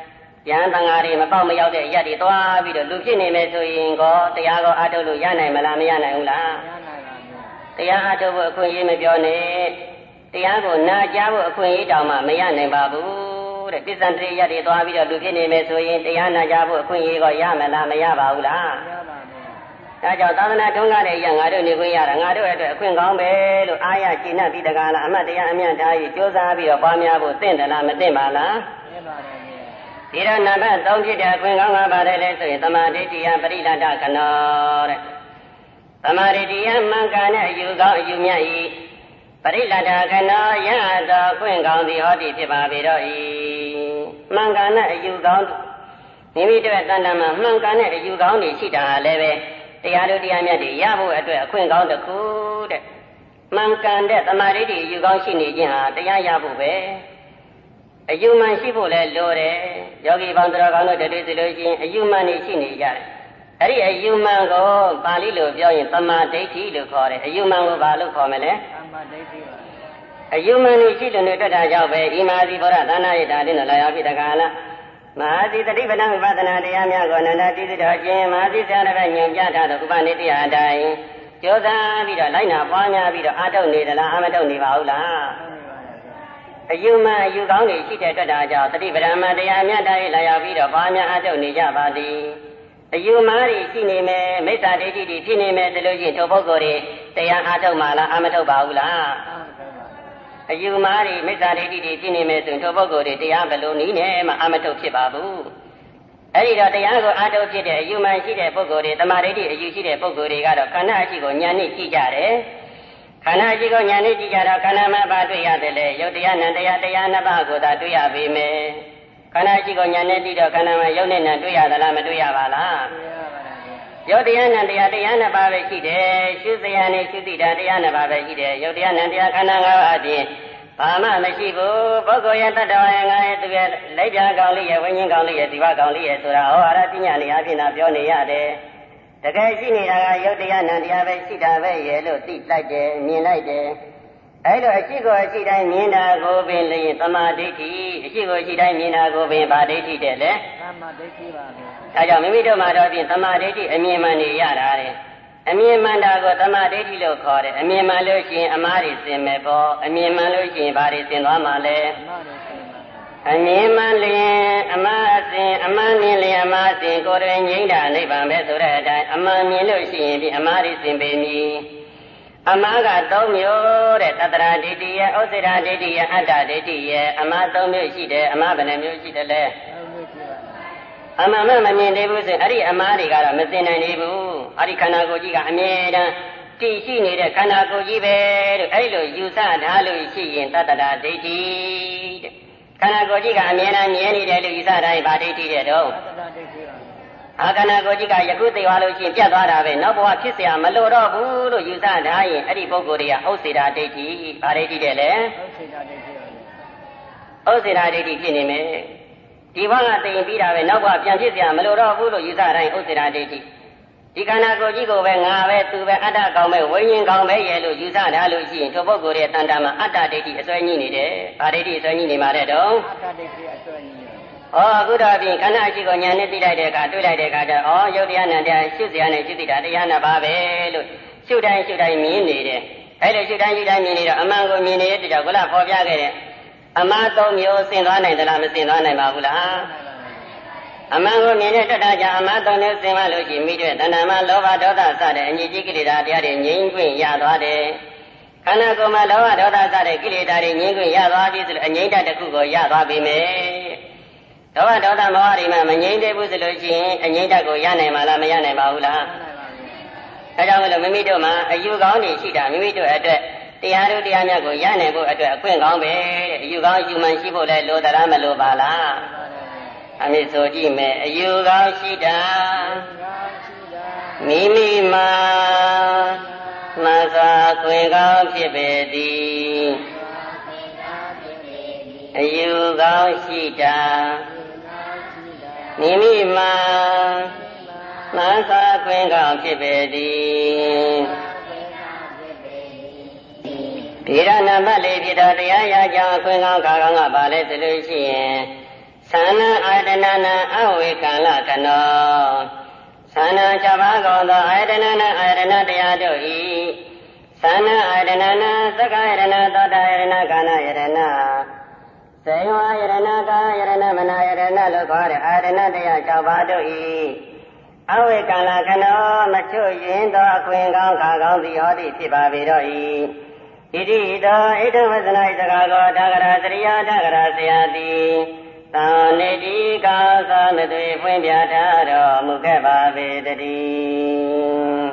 ပြန်တန်ဃာတွေမပေါက်မရောက်တဲ့ရက်တွေသွားပြီးတော့လူဖြစ်နေမယ်ဆိုရင်ကောတရားကောအားထုတ်လို့ရနိုင်မလားမရနိုင်ဘူးလားတရားအားထုတ်ဖို့အခွင့်အရေးမပြောနဲ့တရားကိုနာကြားဖို့အခွင့်အရေးတောင်မှမရနိုင်ပါဘူးတဲ့ပစ္စံတရိယတွေသွားပြီးတော့လူဖြစ်နေမယ်ဆိုရင်တရားနာကြားဖို့အခွင့်အရေးကောရမလားမရပါဘူးလားဒါကြောင့်သာသနာထုံးကားတဲ့ရငါတို့နေခွင့်ရတာငါတို့အတွက်အခွင့်ကောင်းပဲလို့အားရကျင့်ပြီးတကားလားအမှတ်တရားအမြတ်ထားပြီးကြိုးစားပြီးတော့ပွားများဖို့သင့်တယ်လားမသင့်ပါလားသင့်ပါတယ်ဒီတော့နံပါတ်3ဖြစ်တဲ့အခွင့်ကောင်းကပါတယ်လဲဆိုရင်သမာဓိတရားပရိလတ္တကနောတဲ့သမာဓိတရားမှန်ကန်တဲ့အယူကောင်းအယူမြတ်ဤပရိလတ္တကနောရသောခွင့်ကောင်းသည်ဟောသည်ဖြစ်ပါပေတော့ဤမှန်ကန်တဲ့အယူကောင်းမိမိတို့တဏ္ဍာမှာမှန်ကန်တဲ့အယူကောင်းတွေရှိတာလည်းပဲတရားတို့တရားမြတ်တွေရဖို့အတွက်အခွင့်ကောင်းတစ်ခုတဲ့မှန်ကန်တဲ့သမာဓိတွေအယူကောင်းရှိနေခြင်းဟာတရားရဖို့ပဲအယူမှန်ရှိဖို့လည်းလိုတယ်ယောဂီပေါင်းတော်ကောင်းတို့တွေ့ဆိုလို့ရှိရင်အယူမှန်နေရှိနေကြတယ်အဲ့ဒီအယူမှန်ကိုပါဠိလိုပြောရင်သမာဓိဋ္ဌိလို့ခေါ်တယ်အယူမှန်ကိုဘာလို့ခေါ်မလဲသမာဓိဋ္ဌိပါအယူမှန်နေရှိလို့တွေ့တာကြောင့်ပဲဣမာတိဘောရသနာယတာတင်းတော်လာရောက်ပြီတကားလားမဟာသီတတိပဏဝိပဿနာတရားများကိုအနန္တတိသတော်ခြင်းမဟာသီဆရာတော်ကညွှန်ပြထားသောဥပနိတိယအတိုင်းကြိုးစားပြီးတော့လိုက်နာပွားများပြီးတော့အားထုတ်နေသလားအားမထုတ်နေပါဘူးလားအယူမှန်အယူကောင်းတွေရှိတဲ့အတွက်ဒါကြောင့်တတိပဓမ္မတရားများတိုင်းလာရောက်ပြီးတော့ပွားများအားထုတ်နေကြပါသည်အယူမှားတွေရှိနေမယ်မိစ္ဆာဒိဋ္ဌိတွေဖြစ်နေမယ်ဆိုလို့ရှိရင်ထိုပုဂ္ဂိုလ်တွေတရားအားထုတ်မှလားအားမထုတ်ပါဘူးလားအယူမှားတွေမိစ္ဆာဒိဋ္ဌိတွေဖြစ်နေမယ်ဆိုရင်ထိုပုဂ္ဂိုလ်တွေတရားဘယ်လိုနည်းနဲ့မှအားမထုတ်ဖြစ်ပါဘူးအဲ့ဒီတော့တရားကိုအားထုတ်ဖြစ်တဲ့အယူမှန်ရှိတဲ့ပုဂ္ဂိုလ်တွေတမာဒိဋ္ဌိအယူရှိတဲ့ပုဂ္ဂိုလ်တွေကတော့ခန္ဓာအရှိကိုဉာဏ်နဲ့ကြည့်ကြတယ်ခန္ဓာအရှိကိုဉာဏ်နဲ့ကြည့်ကြတော့ခန္ဓာမှာဘာတွေ့ရတယ်လဲယုတ်တရားနံတရားတရားနှစ်ပါးကိုသာတွေ့ရပေမယ်ခန္ဓာရှိကိုဉာဏ်နဲ့ကြည့်တော့ခန္ဓာမှာယုတ်နဲ့နံတွေ့ရသလားမတွေ့ရပါလားယုတ်တရားနံတရားတရားနှစ်ပါးပဲရှိတယ်ရှုစရာနဲ့ရှုတိတာတရားနှစ်ပါးပဲရှိတယ်ယုတ်တရားနံတရားခန္ဓာ၅ပါးအပြင်ဘာမှမရှိဘူးပုဂ္ဂိုလ်ရဲ့တတ္တဝါရဲ့ငါရဲ့သူရဲ့လက်ပြကောင်းလေးရဲ့ဝိညာဉ်ကောင်းလေးရဲ့ဒီဘကောင်းလေးရဲ့ဆိုတာဟောအရပညာနေအပြင်သာပြောနေရတယ်တကယ်ရှိနေတာကယုတ်တရားနံတရားပဲရှိတာပဲရဲ့လို့သိလိုက်တယ်မြင်လိုက်တယ်အဲ့လိုအရှိကိုအရှိတိုင်းမြင်တာကိုပင်လျင်သမာဓိဋ္ဌိအရှိကိုအရှိတိုင်းမြင်တာကိုပင်ဗာဒိဋ္ဌိတဲ့လေသမာဓိဋ္ဌိပါပဲဒါကြောင့်မိမိတို့မှာတော့ဖြင့်သမာဓိဋ္ဌိအမြင်မှန်နေရတာတဲ့အမြင်မှန်တာကိုသမာဓိဋ္ဌိလို့ခေါ်တယ်အမြင်မှန်လို့ရှိရင်အမှားတွေစင်မယ်ပေါ့အမြင်မှန်လို့ရှိရင်ဘာတွေစင်သွားမှာလဲအမြင်မှန်လျင်အမှားအစင်အမှန်မြင်လျင်အမှားစင်ကိုယ်တွင်ငြိမ့်တာနိဗ္ဗာန်ပဲဆိုတဲ့အတိုင်းအမှန်မြင်လို့ရှိရင်ဒီအမှားတွေစင်ပေမည်အမှားက3မျိုးတဲ့တတ္တရာဒိဋ္ဌိရဲ့ဥစ္စေရာဒိဋ္ဌိရဲ့အတ္တဒိဋ္ဌိရဲ့အမှား3မျိုးရှိတယ်အမှားဘယ်နှမျိုးရှိတယ်လဲအမှန်မှမမြင်သေးဘူးဆိုရင်အဲ့ဒီအမှားတွေကတော့မသိနိုင်သေးဘူးအဲ့ဒီခန္ဓာကိုယ်ကြီးကအမြဲတမ်းတည်ရှိနေတဲ့ခန္ဓာကိုယ်ကြီးပဲလို့အဲ့လိုယူဆထားလို့ရှိရင်တတ္တရာဒိဋ္ဌိတဲ့ခန္ဓာကိုယ်ကြီးကအမြဲတမ်းမြဲနေတယ်လို့ယူဆတိုင်းဗာဒိဋ္ဌိတဲ့တော့ခန္ဓာကိုယ်ကြီးကယခုသိသွားလို့ရှိရင်ပြတ်သွားတာပဲနောက်ဘဝဖြစ်เสียမလို့တော့ဘူးလို့ယူဆထားရင်အဲ့ဒီပုဂ္ဂိုလ်တွေကဥစ္စေတာဒိဋ္ဌိဗာဒိဋ္ဌိတဲ့လေဥစ္စေတာဒိဋ္ဌိဖြစ်နေမယ်ဒီဘဝကသိရင်ပြီးတာပဲနောက်ဘဝပြန်ဖြစ်เสียမလို့တော့ဘူးလို့ယူဆတိုင်းဥစ္စေတာဒိဋ္ဌိဒီခန္ဓာကိုယ်ကြီးကိုပဲငါပဲသူပဲအတ္တကောင်းပဲဝိညာဉ်ကောင်းပဲရဲ့လို့ယူဆထားလို့ရှိရင်ထိုပုဂ္ဂိုလ်ရဲ့တဏ္ဍာမှာအတ္တဒိဋ္ဌိအစွဲညှိနေတယ်ဗာဒိဋ္ဌိအစွဲညှိနေမှာတဲ့တော့အတ္တဒိဋ္ဌိအစွဲညှိနေအခုတော့ပြင်ခန္ဓာရှိကိုဉာဏ်နဲ့သိလိုက်တဲ့အခါတွေ့လိုက်တဲ့အခါကျတော့ယုတ်တရားနဲ့တရားရှုစရာနဲ့ရှုသိတာတရားနှစ်ပါးပဲလို့ရှုတိုင်းရှုတိုင်းမြင်နေတယ်အဲ့လိုရှုတိုင်းရှုတိုင်းမြင်နေတော့အမှန်ကိုမြင်နေတဲ့ကြောင့်ခုနဖော်ပြခဲ့တဲ့အမှား3မျိုးဆင်သွားနိုင်သလားမဆင်သွားနိုင်ပါဘူးလားအမှန်ကိုမြင်တဲ့တတ္တကြောင့်အမှား3မျိုးဆင်သွားလို့ရှိရင်မိတဲ့တဏ္ဍာမှာလောဘဒေါသစတဲ့အညစ်အကြေးကိလေသာတရားတွေငြိမ်းခွင့်ရသွားတယ်ခန္ဓာကိုယ်မှာလောဘဒေါသစတဲ့ကိလေသာတွေငြိမ်းခွင့်ရသွားပြီဆိုလို့အငြိမ့်တတစ်ခုကိုရသွားပြီမယ်ဒေါသဒေါသမောဟတွေမှမငြိမ့်သေးဘူးဆိုလို့ရှိရင်အငြိမ့်တကိုရနိုင်မှာလားမရနိုင်ပါဘူးလားဒါကြောင့်မလို့မိမိတို့မှာအယူကောင်းတွေရှိတာမိမိတို့အတွက်တရားတို့တရားမြတ်ကိုရနိုင်ဖို့အတွက်အခွင့်ကောင်းပဲတဲ့အယူကောင်းအယူမှန်ရှိဖို့လဲလိုသလားမလိုပါလားအမိဆိုကြည့်မယ်အယူကောင်းရှိတာမိမိမှာမှန်စွာခွင့်ကောင်းဖြစ်ပေသည်အယူကောင်းရှိတာမိမိမှာမှန်စွာခွင့်ကောင်းဖြစ်ပေသည်ဒီရဏမတ်လေးဖြစ်တော့တရားရကြောင်းအခွင့်ကောင်းခါကောင်းကပါလဲဆိုလို့ရှိရင်သာနာအာယတနာနာအဝေကံလကနောသာနာ6ပါးကောသောအာယတနာနာအာယတနာတရားတို့ဤသာနာအာယတနာနာသက္ကာယတနာသောတာယတနာကာနယတနာဇေယဝယတနာကာယတနာမနာယတနာလို့ခေါ်တဲ့အာယတနာတရား6ပါးတို့ဤအဝေကံလကနောမချွတ်ရင်သောအခွင့်ကောင်းခါကောင်းသည်ဟောသည်ဖြစ်ပါပေတော့၏ဣတိတောဣဒဝဇနာဣသကာကောဒါဂရာသရိယာဒါဂရာဆရာသည်သာနေတိကာသမသွေဖွင့်ပြထားတော်မူခဲ့ပါပေတည်း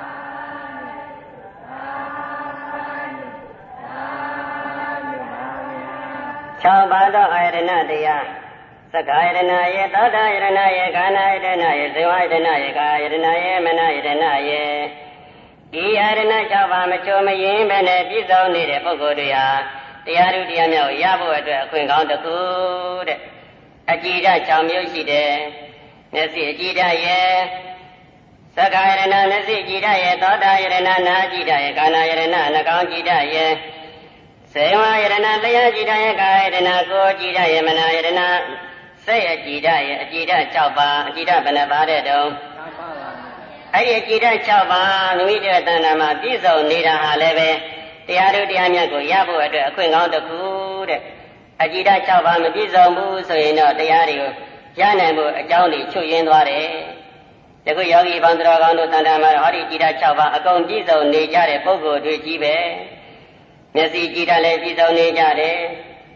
6ပါးသောအာယတနာတရားသက္ကာယတနာယေသောတာယတနာယေကာနယတနာယေဇေဝယတနာယေကာယတနာယေမနယတနာယေဤအာယတနာ6ပါးမချိုမယင်းပဲနဲ့ပြည့်စုံနေတဲ့ပုဂ္ဂိုလ်တွေဟာတရားဓုတရားမြောက်ရဖို့အတွက်အခွင့်ကောင်းတစ်ခုတဲ့အကြည်ဓာတ်6မျိုးရှိတယ်။မျက်စိအကြည်ဓာတ်ရဲ့သက္ကာယတနာမျက်စိအကြည်ဓာတ်ရဲ့သောတာယတနာနာအကြည်ဓာတ်ရဲ့ကာနယတနာနှာခေါင်းအကြည်ဓာတ်ရဲ့ဇေဝယတနာလျှာအကြည်ဓာတ်ရဲ့ကာယတနာကိုယ်အကြည်ဓာတ်ရဲ့မနာယတနာစိတ်အကြည်ဓာတ်ရဲ့အကြည်ဓာတ်6ပါးအကြည်ဓာတ်ဘယ်နှပါးတဲ့တုံးအဲ့ဒီအကြည်ဓာတ်6ပါးမိမိတို့တဏ္ဍာမှာပြည့်စုံနေတာဟာလည်းပဲတရားတို့တရားမြတ်ကိုရဖို့အတွက်အခွင့်ကောင်းတစ်ခုတဲ့အကြည်ဓာတ်6ပါးမပြည့်စုံဘူးဆိုရင်တော့တရားတွေကိုရနိုင်ဖို့အကြောင်းတွေချွတ်ယွင်းသွားတယ်။ဒီခုယောဂီဘောင်တော်ကောင်းတို့တဏ္ဍာမှာဟောဒီကြည်ဓာတ်6ပါးအကုန်ပြည့်စုံနေကြတဲ့ပုဂ္ဂိုလ်တွေကြီးပဲ။မျက်စိကြည်ဓာတ်လည်းပြည့်စုံနေကြတယ်။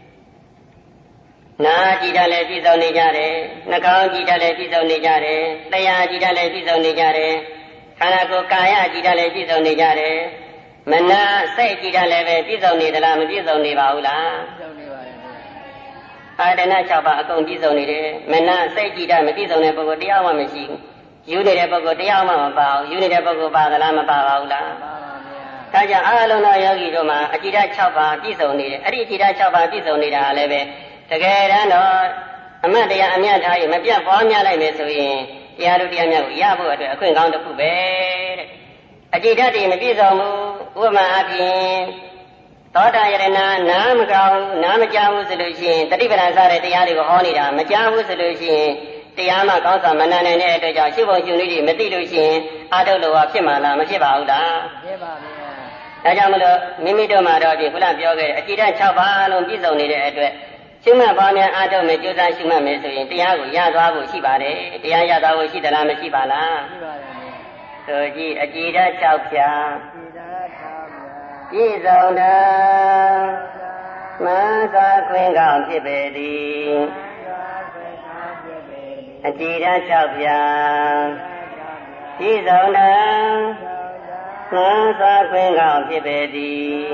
နားကြည်ဓာတ်လည်းပြည့်စုံနေကြတယ်။နှာခေါင်းကြည်ဓာတ်လည်းပြည့်စုံနေကြတယ်။တရားကြည်ဓာတ်လည်းပြည့်စုံနေကြတယ်။ခန္ဓာကိုယ်ကာယကြည်ဓာတ်လည်းပြည့်စုံနေကြတယ်။မနာစိတ်ကြည်ဓာတ်လည်းပဲပြည့်စုံနေသလားမပြည့်စုံနေပါဘူးလား။ပြည့်စုံနေပါတယ်။အာယတနာ6ပါးအကုန်ပြည့်စုံနေတယ်။မနာစိတ်ကြည်ဓာတ်မပြည့်စုံတဲ့ပုဂ္ဂိုလ်တရားမှမရှိဘူး။ယူနေတဲ့ပုဂ္ဂိုလ်တရားမှမပါဘူး။ယူနေတဲ့ပုဂ္ဂိုလ်ပါသလားမပါပါဘူးလား။ပါပါဗျာ။ဒါကြောင့်အားလုံးသောယောဂီတို့မှာအကြည်ဓာတ်6ပါးပြည့်စုံနေတယ်။အဲ့ဒီအကြည်ဓာတ်6ပါးပြည့်စုံနေတာလည်းပဲတကယ်တမ်းတော့အမှတ်တရားအမြတ်ထားရင်မပြတ်ပွားများလိုက်မယ်ဆိုရင်တရားတို့တရားမြတ်ကိုရဖို့အတွက်အခွင့်ကောင်းတစ်ခုပဲတဲ့အကြည်ဓာတ်တွေမပြည့်စုံဘူးဥပမာအပြင်သောတာယတနာနားမကောင်းနားမကြားဘူးဆိုလို့ရှိရင်တတိပဌာန်စတဲ့တရားတွေကိုဟောနေတာမကြားဘူးဆိုလို့ရှိရင်တရားမှကောင်းစွာမနာနိုင်တဲ့အတွက်ကြောင့်ရှုပ်ပုံရှုနည်းတွေမသိလို့ရှိရင်အာထုလို့ဖြစ်မှာလားမဖြစ်ပါဘူးလားဖြစ်ပါဗျာဒါကြောင့်မလို့မိမိတို့မှာတော့ဒီခုနပြောခဲ့တဲ့အကြည်ဓာတ်6ပါးလုံးပြည့်စုံနေတဲ့အတွက်ရှုမှတ်ပါများအားထုတ်မယ်ကြိုးစားရှုမှတ်မယ်ဆိုရင်တရားကိုရသွားဖို့ရှိပါတယ်တရားရသွားဖို့ရှိသလားမရှိပါလားရှိပါတယ်ဆိုကြည့်အကြည်ဓာတ်6ဖြာပြည့်စုံတာမသာခွင့်ကောင်းဖြစ်ပေသည်အကြည်ဓာတ်6ဖြာပြည့်စုံတာမသာခွင့်ကောင်းဖြစ်ပေသည်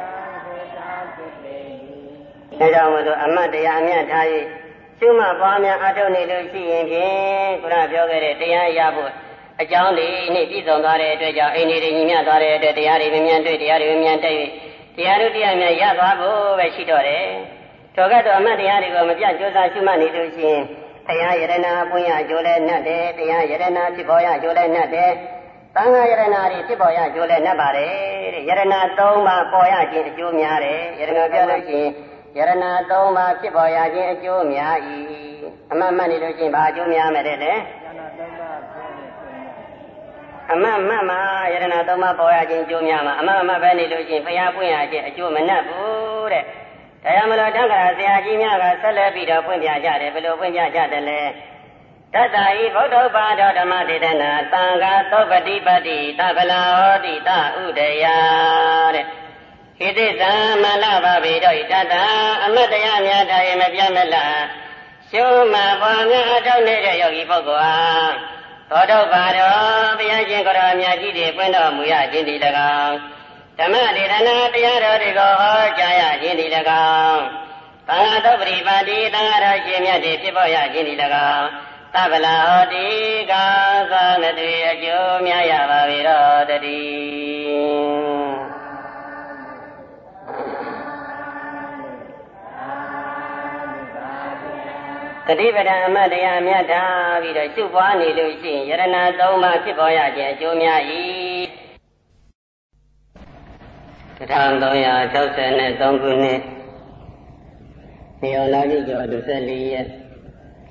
ဒါကြောင့်မို့လို့အမတ်တရားအမြတ်ထား၍ရှုမှတ်ပွားများအားထုတ်နေလို့ရှိရင်ဖြင့်ခုနပြောခဲ့တဲ့တရားရဖို့အကြောင်းလေးနဲ့ပြည့်စုံသွားတဲ့အတွက်ကြောင့်အိန္ဒိတွေညီမျှသွားတဲ့အတွက်တရားတွေမြန်တွေ့တရားတွေမြန်တက်၍တရားတို့တရားများရသွားဖို့ပဲရှိတော့တယ်။ထိုကဲ့သို့အမတ်တရားတွေကိုမပြတ်ကြိုးစားရှုမှတ်နေလို့ရှိရင်တရားယရဏပွင့်ရကြိုးလဲနှက်တယ်တရားယရဏဖြစ်ပေါ်ရကြိုးလဲနှက်တယ်သံဃာယရဏတွေဖြစ်ပေါ်ရကြိုးလဲနှက်ပါတယ်တဲ့ယရဏ3ပါးပေါ်ရခြင်းအကျိုးများတယ်ယရဏပြောလို့ရှိရင်ယရဏ3ပါးဖြစ်ပေါ်ရခြင်းအကျိုးများ၏အမှတ်မှတ်နေလို့ရှိရင်ဘာအကျိုးများမယ်တဲ့လေအမှတ်မှတ်မှာယရဏ3ပါးပေါ်ရခြင်းအကျိုးများမှာအမှတ်မှတ်ပဲနေလို့ရှိရင်ဘုရားပွင့်ရခြင်းအကျိုးမနှက်ဘူးတဲ့ဒါကြောင့်မလို့တက္ကရာဆရာကြီးများကဆက်လက်ပြီးတော့ပွင့်ပြကြတယ်ဘယ်လိုပွင့်ပြကြတယ်လဲတတ္တဤဗုဒ္ဓဘာဒဓမ္မဒေသနာသံဃာသောပတိပတိသဗလာဟောတိတဥဒယတဲ့ဟိတိသံမလဘာဘိတောတတအမတ်တရားများထားရင်မပြတ်မလားရှုမှတ်ပွားများအထောက်နေတဲ့ယောဂီပုဂ္ဂိုလ်ဟာသောတုပါတော်ဘုရားရှင်ကိုယ်တော်မြတ်ကြီးတွေပွင့်တော်မူရခြင်းဒီ၎င်းဓမ္မဒေသနာတရားတော်တွေကိုဟောကြားရခြင်းဒီ၎င်းသံဃာသောပရိပါတိသံဃာတော်ရှင်မြတ်တွေဖြစ်ပေါ်ရခြင်းဒီ၎င်းသဗ္ဗလာဟောတိကာသမတွေအကျိုးများရပါပြီတော့တည်းတတိပဒံအမတ်တရားမြတ်တာပြီးတော့ရှုပွားနေလို့ရှိရင်ယရဏ3ပါးဖြစ်ပေါ်ရခြင်းအကျိုးများ၏1363ခုနှစ်မြော်လာပြီကျော်24ရက်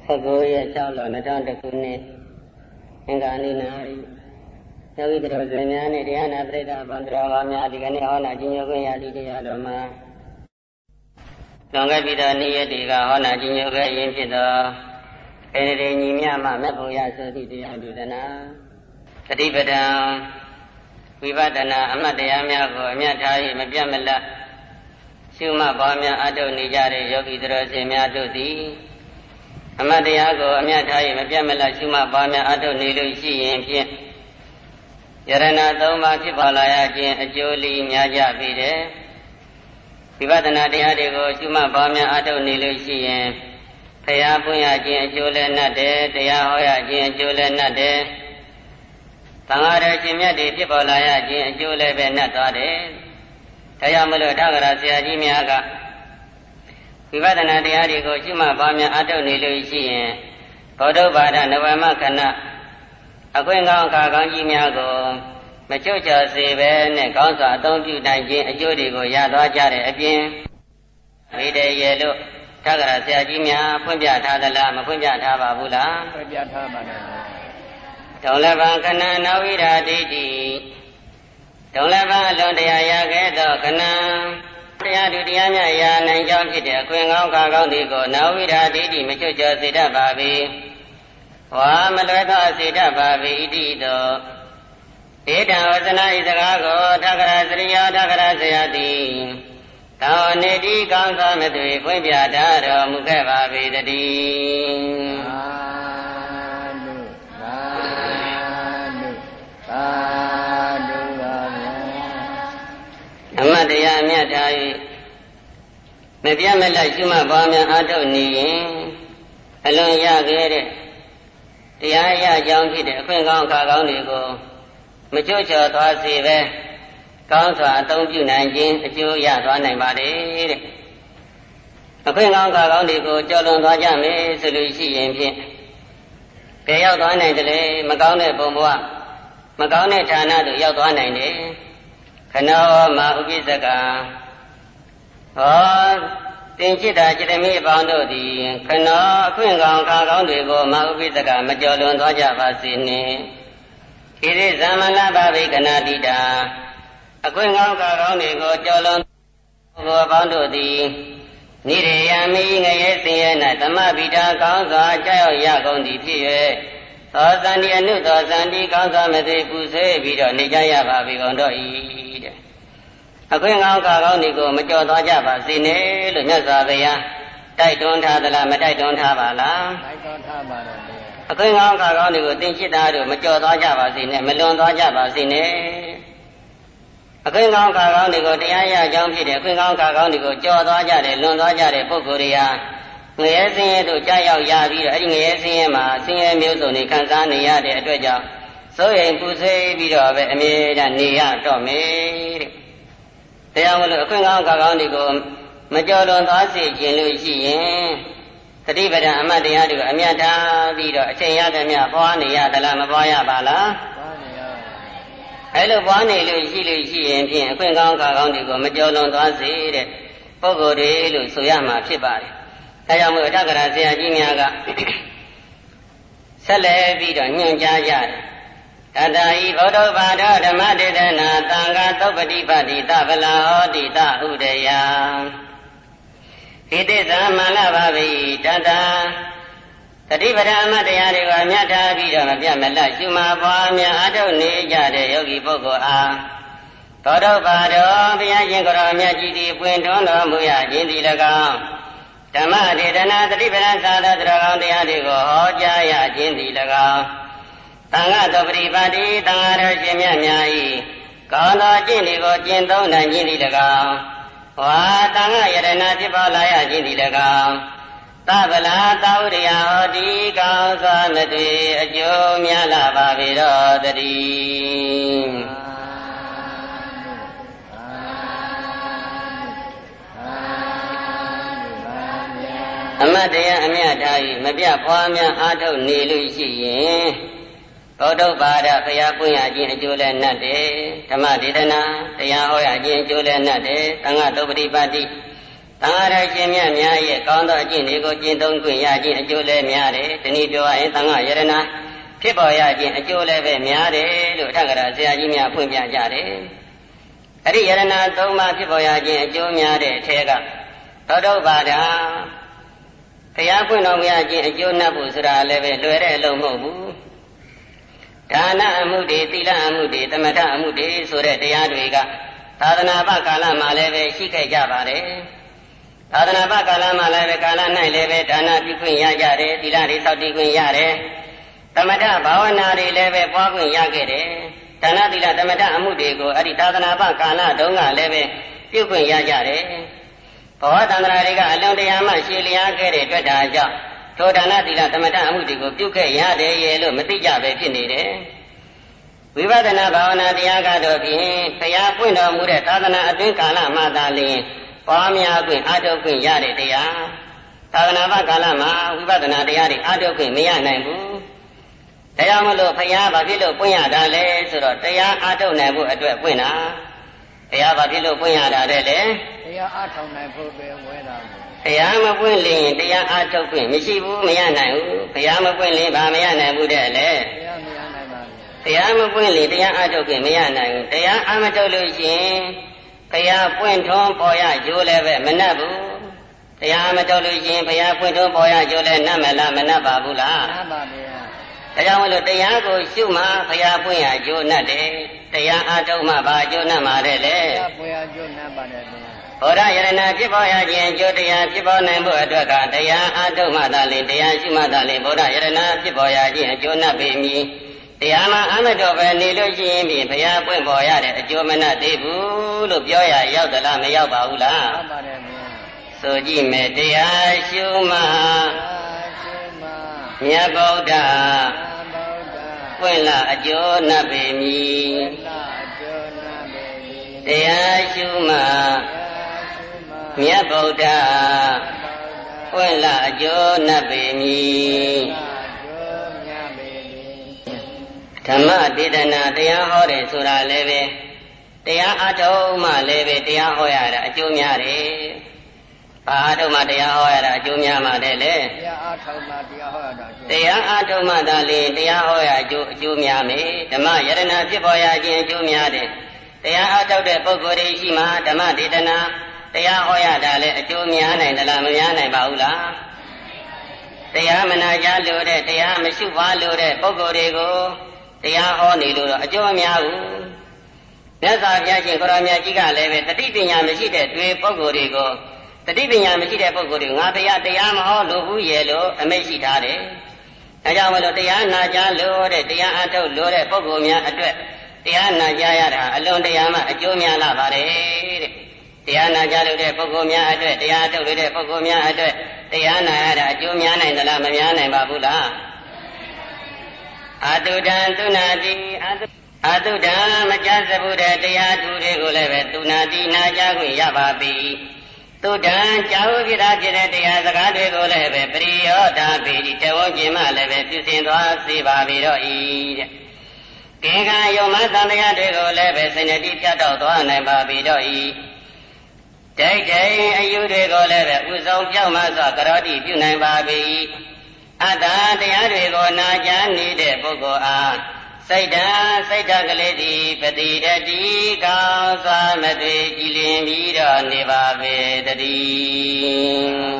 19ရက်6လ2001ခုနှစ်အင်္ဂါနေ့၌ယောဂီတော်စင်များနဲ့တရားနာပရိသတ်ဘုန်းတော်ကောင်းများဒီကနေ့ဟောနာကျင့်ကြံခွင့်ရသည့်တရားတော်မှာလွန်ခဲ့ပြီးသောနေ့ရက်တွေကဟောနာကျင့်ကြံခဲ့ရင်ဖြစ်သောအဲဒီညီမြမှမက်ဖို့ရဆိုသည့်တရားဒေသနာသတိပဋ္ဌာန်ဝိပဿနာအမှတ်တရားများကိုအမြတ်ထား၍မပြတ်မလတ်ရှုမှတ်ပွားများအထုတ်နေကြတဲ့ယောဂီတော်စင်များတို့သည်အမှတ်တရားကိုအမြတ်ထား၍မပြတ်မလတ်ရှုမှတ်ပွားများအထုတ်နေလို့ရှိရင်ဖြင့်ယရဏသုံးပါးဖြစ်ပေါ်လာရခြင်းအကျိုးလေးများကြပြီတဲ့ဝိပဿနာတရားတွေကိုရှုမှတ်ပွားများအထုတ်နေလို့ရှိရင်ဖရာပွင့်ရခြင်းအကျိုးလည်းနှက်တယ်တရားဟောရခြင်းအကျိုးလည်းနှက်တယ်သံဃာတော်ရှင်မြတ်တွေဖြစ်ပေါ်လာရခြင်းအကျိုးလည်းပဲနှက်သွားတယ်ဒါကြောင့်မလို့ထာဂရဆရာကြီးများကဝိပဿနာတရားတွေကိုရှုမှတ်ပွားများအထုတ်နေလို့ရှိရင်ဘောဓဘာဒနဝမခဏအခွင့်ကောင်းအခါကောင်းကြီးများကိုမချုပ်ချယ်စေပဲနဲ့ကောင်းစွာအသုံးပြုနိုင်ခြင်းအကျိုးတွေကိုရသွားကြတဲ့အပြင်ဝိတည်းရဲ့လို့ထာဂရဆရာကြီးများဖွင့်ပြထားသလားမဖွင့်ပြထားပါဘူးလားဖွင့်ပြထားပါတယ်ဒုံလဘခဏနာဝိရာဒိဋ္ဌိဒုံလဘအလွန်တရားရခဲ့သောခဏတရားသူတရားများရာနိုင်ကြောင်းဖြစ်တဲ့အခွင့်ကောင်းအခါကောင်းတွေကိုနာဝိရာဒိဋ္ဌိမချုပ်ချယ်စေတတ်ပါ၏ဝါမလွယ်သောစေတတ်ပါ၏ဣတိတောဒေတံဝဇနာဤစကားကိုထာဂရစရိယထာဂရဆရာသည်တောင်းနေတိကောင်းစွာမသွေဖွင့်ပြထားတော်မူခဲ့ပါ၏တည်းအမတ်တရားအမြတ်ထား၍မပြတ်မလတ်ရှုမှတ်ပွားများအားထုတ်နေရင်အလွန်ရခဲ့တဲ့တရားရကြောင်းဖြစ်တဲ့အခွင့်ကောင်းအခါကောင်းတွေကိုမချွတ်ချော်သွားစေပဲကောင်းစွာအသုံးပြုနိုင်ခြင်းအကျိုးရသွားနိုင်ပါတယ်တဲ့အခွင့်ကောင်းအခါကောင်းတွေကိုကြော်လွန်သွားကြမယ်ဆိုလို့ရှိရင်ဖြင့်ပြေရောက်သွားနိုင်တယ်လေမကောင်းတဲ့ပုံဘဝမကောင်းတဲ့ဌာနသို့ရောက်သွားနိုင်တယ်ခနောမာဥပိစ္ဆကဟောတင်จิตတာจิตမိအပေါင်းတို့သည်ခနောအခွင့်ကောင်းအခါကောင်းတွေကိုမာဥပိစ္ဆကမကြော်လွန်သွားကြပါစေနှင့်ဣတိဇမလဘဗိကနာတိတာအခွင့်ကောင်းအခါကောင်းတွေကိုကြော်လွန်သောအပေါင်းတို့သည်နိရေယမိငရဲစင်ရဲ့၌သမဗိတာကောင်းစွာကြောက်ရကုန်သည်ဖြစ်၍သောသန္တိအနုသောသန္တိကောင်းစွာမသိပူဆွေးပြီးတော့နေကြရပါပြီကုန်တော့၏တဲ့အခွင့်ကောင်းအခါကောင်းတွေကိုမကြော်သွားကြပါစေနဲ့လို့မြတ်စွာဘုရားတိုက်တွန်းထားသလားမတိုက်တွန်းထားပါလားတိုက်တွန်းထားပါတယ်အခွင့်ကောင်းအခါကောင်းတွေကိုသင်จิตသားတို့မကြော်သွားကြပါစေနဲ့မလွန်သွားကြပါစေနဲ့အခွင့်ကောင်းအခါကောင်းတွေကိုတရားရကြောင်းဖြစ်တဲ့အခွင့်ကောင်းအခါကောင်းတွေကိုကြော်သွားကြတယ်လွန်သွားကြတဲ့ပုဂ္ဂိုလ်တွေဟာငရဲဆင်းရဲတို့ကြာရောက်ရပြီးတော့အဲဒီငရဲဆင်းရဲမှာဆင်းရဲမျိုးစုံတွေခံစားနေရတဲ့အတွက်ကြောင့်စိုးရိမ်ပူဆွေးပြီးတော့ပဲအမြဲတမ်းနေရတော့မယ်တဲ့တရားမလို့အခွင့်ကောင်းအခါကောင်းတွေကိုမကြော်လွန်သွားစေခြင်းလို့ရှိရင်သတိပဋ္ဌာန်အမှတ်တရားတွေကိုအမြတ်ထားပြီးတော့အချိန်ရသမျှပွားနေရသလားမပွားရပါလားပွားနေရပါဘူးအဲလိုပွားနေလို့ရှိရင်ဖြင့်အခွင့်ကောင်းအခါကောင်းတွေကိုမကြော်လွန်သွားစေတဲ့ပုဂ္ဂိုလ်တွေလို့ဆိုရမှာဖြစ်ပါတယ်ဒါကြောင့်မို့အထက်ကရာဆရာကြီးများကဆက်လက်ပြီးတော့ညွှန်ကြားကြတယ်တတဟိဘောဓဘာဒဓမ္မဒေသနာသံဃာသုပ္ပတိပတိသဗလာဟောတိသဥဒယဣတိသမလဘဗိတတသတိပဋ္ဌာန်မတရားတွေကိုအမြတ်ထားပြီးတော့မပြတ်မလတ်ရှုမှပွားများအထုတ်နေကြတဲ့ယောဂီပုဂ္ဂိုလ်အားဘောဓဘာဒဘုရားရှင်ကိုယ်တော်မြတ်ကြီးသည်ပွင့်ထွန်းတော်မူရခြင်းသည်၎င်းဓမ္မဒေသနာသတိပဋ္ဌာန်သာသတော်ကောင်းတရားတွေကိုဟောကြားရခြင်းသည်၎င်းသံဃာတော်ပရိပါတိသံဃာတော်ရှင်မြတ်များ၏ကောင်းသောကျင့်တွေကိုကျင့်သုံးနိုင်ခြင်းသည်၎င်းဝါသံဃာယရဏဖြစ်ပေါ်လာရခြင်းသည်၎င်းသဗလာသာဝရိယဟောတိကောင်းစွာမသွေအကျိုးများလာပါပေတော်တည်းအမတ်တရားအမြတ်ထား၍မပြတ်ပွားများအားထုတ်နေလို့ရှိရင်ဘောဓဘာဒဘုရားပွင့်ရခြင်းအကျိုးလည်းနှက်တယ်ဓမ္မဒေသနာတရားဟောရခြင်းအကျိုးလည်းနှက်တယ်သံဃာသုပ္ပတိပတိသသံဃာတော်ရှင်မြတ်များရဲ့ကောင်းသောအကျင့်တွေကိုကျင့်သုံးခွင့်ရခြင်းအကျိုးလည်းများတယ်။ဒီနည်းပြောရင်သံဃာယရဏဖြစ်ပေါ်ရခြင်းအကျိုးလည်းပဲများတယ်လို့ထက္ကရာဆရာကြီးများဖွင့်ပြကြတယ်။အဲ့ဒီယရဏသုံးပါးဖြစ်ပေါ်ရခြင်းအကျိုးများတဲ့အထက်ကသောတုပ္ပါဒဘုရားဖွင့်တော်မူရခြင်းအကျိုးနှပ်ဖို့ဆိုတာလည်းပဲလွယ်တဲ့အလုပ်မဟုတ်ဘူး။ဒါနအမှုတွေသီလအမှုတွေသမထအမှုတွေဆိုတဲ့တရားတွေကသာသနာ့ဘကာလမှာလည်းပဲရှိခဲ့ကြပါတယ်။သာသနာ့ဘကာလမှာလည်းပဲကာလ၌လည်းပဲဒါနပြုခွင့်ရကြတယ်သီလတွေစောင့်တည်ခွင့်ရတယ်သမထဘာဝနာတွေလည်းပဲပွားခွင့်ရခဲ့တယ်ဒါနသီလသမထအမှုတွေကိုအဲ့ဒီသာသနာ့ဘကာလတုန်းကလည်းပဲပြုခွင့်ရကြတယ်ဘဝတန္တရာတွေကအလုံးတရားမှရှည်လျားခဲ့တဲ့အတွက်ဒါကြောင့်ထိုဒါနသီလသမထအမှုတွေကိုပြုခဲ့ရတယ်ရဲ့လို့မသိကြပဲဖြစ်နေတယ်ဝိပဿနာဘာဝနာတရားကတော့ဖြင့်ဘုရားပွင့်တော်မူတဲ့သာသနာအတွင်းကာလမှသာလျှင်ပွားများခွင့်အားထုတ်ခွင့်ရတဲ့တရားသာသနာ့ဘကာလမှာဝိပဿနာတရားတွေအားထုတ်ခွင့်မရနိုင်ဘူးဒါကြောင့်မလို့ဘုရားဘာဖြစ်လို့ပွင့်ရတာလဲဆိုတော့တရားအားထုတ်နိုင်ဖို့အတွက်ပွင့်တာဘုရားဘာဖြစ်လို့ပွင့်ရတာလဲတရားအားထုတ်နိုင်ဖို့ပဲဝဲတာဘုရားမပွင့်လင်တရားအားထုတ်ခွင့်မရှိဘူးမရနိုင်ဘူးဘုရားမပွင့်လင်ဘာမရနိုင်ဘူးတဲ့လေတရားမရနိုင်ပါဘူးတရားမပွင့်လင်တရားအားထုတ်ခွင့်မရနိုင်ဘူးတရားအားမထုတ်လို့ရှိရင်ဘုရားပွင့်ထွန်းပေါ်ရကြိုးလည်းပဲမနှက်ဘူးတရားမထုတ်လို့ရှိရင်ဘုရားပွင့်ထွန်းပေါ်ရကြိုးလည်းနှက်မလားမနှက်ပါဘူးလားနှက်ပါဗျာဒါကြောင့်မလို့တရားကိုရှုမှဘုရားပွင့်ရကြိုးနှက်တယ်တရားအားထုတ်မှဘာကြိုးနှက်မှာတဲ့လေဘုရားပွင့်ရကြိုးနှက်ပါတယ်ဗျာဘောဓယရဏဖြစ်ပေါ်ရခြင်းအကျိုးတရားဖြစ်ပေါ်နိုင်ဖို့အတွက်ကတရားအားထုတ်မှသာလေတရားရှုမှသာလေဘောဓယရဏဖြစ်ပေါ်ရခြင်းအကျိုးနှက်ပေမည်တရားမှအမတော်ပဲနေလို့ရှိရင်ဖြင့်ဘုရားပွင့်ပေါ်ရတဲ့အကျိုးမနှက်သေးဘူးလို့ပြောရရောက်သလားမရောက်ပါဘူးလားဟုတ်ပါတယ်ဗျာဆိုကြည့်မယ်တရားရှုမှမြတ်ဗုဒ္ဓပွင့်လာအကျိုးနှက်ပေမည်တရားရှုမှမြတ်ဗုဒ္ဓပွင့်လာအကျိုးနှက်ပေမည်ဓမ္မဒေသနာတရားဟောတယ်ဆိုတာလည်းပဲတရားအထုတ်မှလည်းပဲတရားဟောရတာအကျိုးများတယ်။ဘာအထုတ်မှတရားဟောရတာအကျိုးများမှတဲ့လေ။တရားအထုတ်မှတရားဟောရတာတရားအထုတ်မှသာလေတရားဟောရအကျိုးများမယ်။ဓမ္မယရဏဖြစ်ပေါ်ရခြင်းအကျိုးများတယ်။တရားအထုတ်တဲ့ပုဂ္ဂိုလ်တွေရှိမှဓမ္မဒေသနာတရားဟောရတာလည်းအကျိုးများနိုင်သလားမများနိုင်ပါဘူးလား။တရားမနာကြလို့တဲ့တရားမရှိပါလို့တဲ့ပုဂ္ဂိုလ်တွေကိုတရားဟောနေလို့တော့အကျိုးမများဘူးမြတ်စွာဘုရားရှင်ကိုရောင်မြတ်ကြီးကလည်းပဲတတိပညာမရှိတဲ့တွေပုဂ္ဂိုလ်တွေကိုတတိပညာမရှိတဲ့ပုဂ္ဂိုလ်တွေငါဘုရားတရားမဟောလို့ဘူးရဲ့လို့အမိန့်ရှိထားတယ်အဲကြောင့်မလို့တရားနာကြားလို့တဲ့တရားအထုတ်လို့တဲ့ပုဂ္ဂိုလ်များအတွက်တရားနာကြားရတာအလွန်တရာမှအကျိုးများလာပါတယ်တဲ့တရားနာကြားလို့တဲ့ပုဂ္ဂိုလ်များအတွက်တရားထုတ်လို့တဲ့ပုဂ္ဂိုလ်များအတွက်တရားနာရတာအကျိုးများနိုင်သလားမများနိုင်ပါဘူးလားအတုဒံသုနာတိအတုဒံမကြစဘူးတဲ့တရားသူတွေကိုလည်းပဲသုနာတိနာကြခွင့်ရပါပြီသုဒံကြာဟုဖြစ်တာဖြစ်တဲ့တရားစကားတွေကိုလည်းပဲပရိယောဓာပိတိတဝုံကျင်မှလည်းပဲပြုစင်သွားစေပါပြီတော့ဤတဲ့ကေကယုံမသံတရားတွေကိုလည်းပဲစိတ်နဲ့တိဖြတ်တော့သွားနိုင်ပါပြီတော့ဤဒိဋ္ဌိအယူတွေကိုလည်းပဲဥဆုံးပြောင်းမှစွာကရောတိပြုနိုင်ပါပြီအတ္တတရားတွေကိုနာကြားနေတဲ့ပုဂ္ဂိုလ်အားစိတ်ဓာတ်ကလေးသည်ပတိတတိကောင်းစွာမသွေကြည်လင်ပြီးတော့နေပါပေတည်း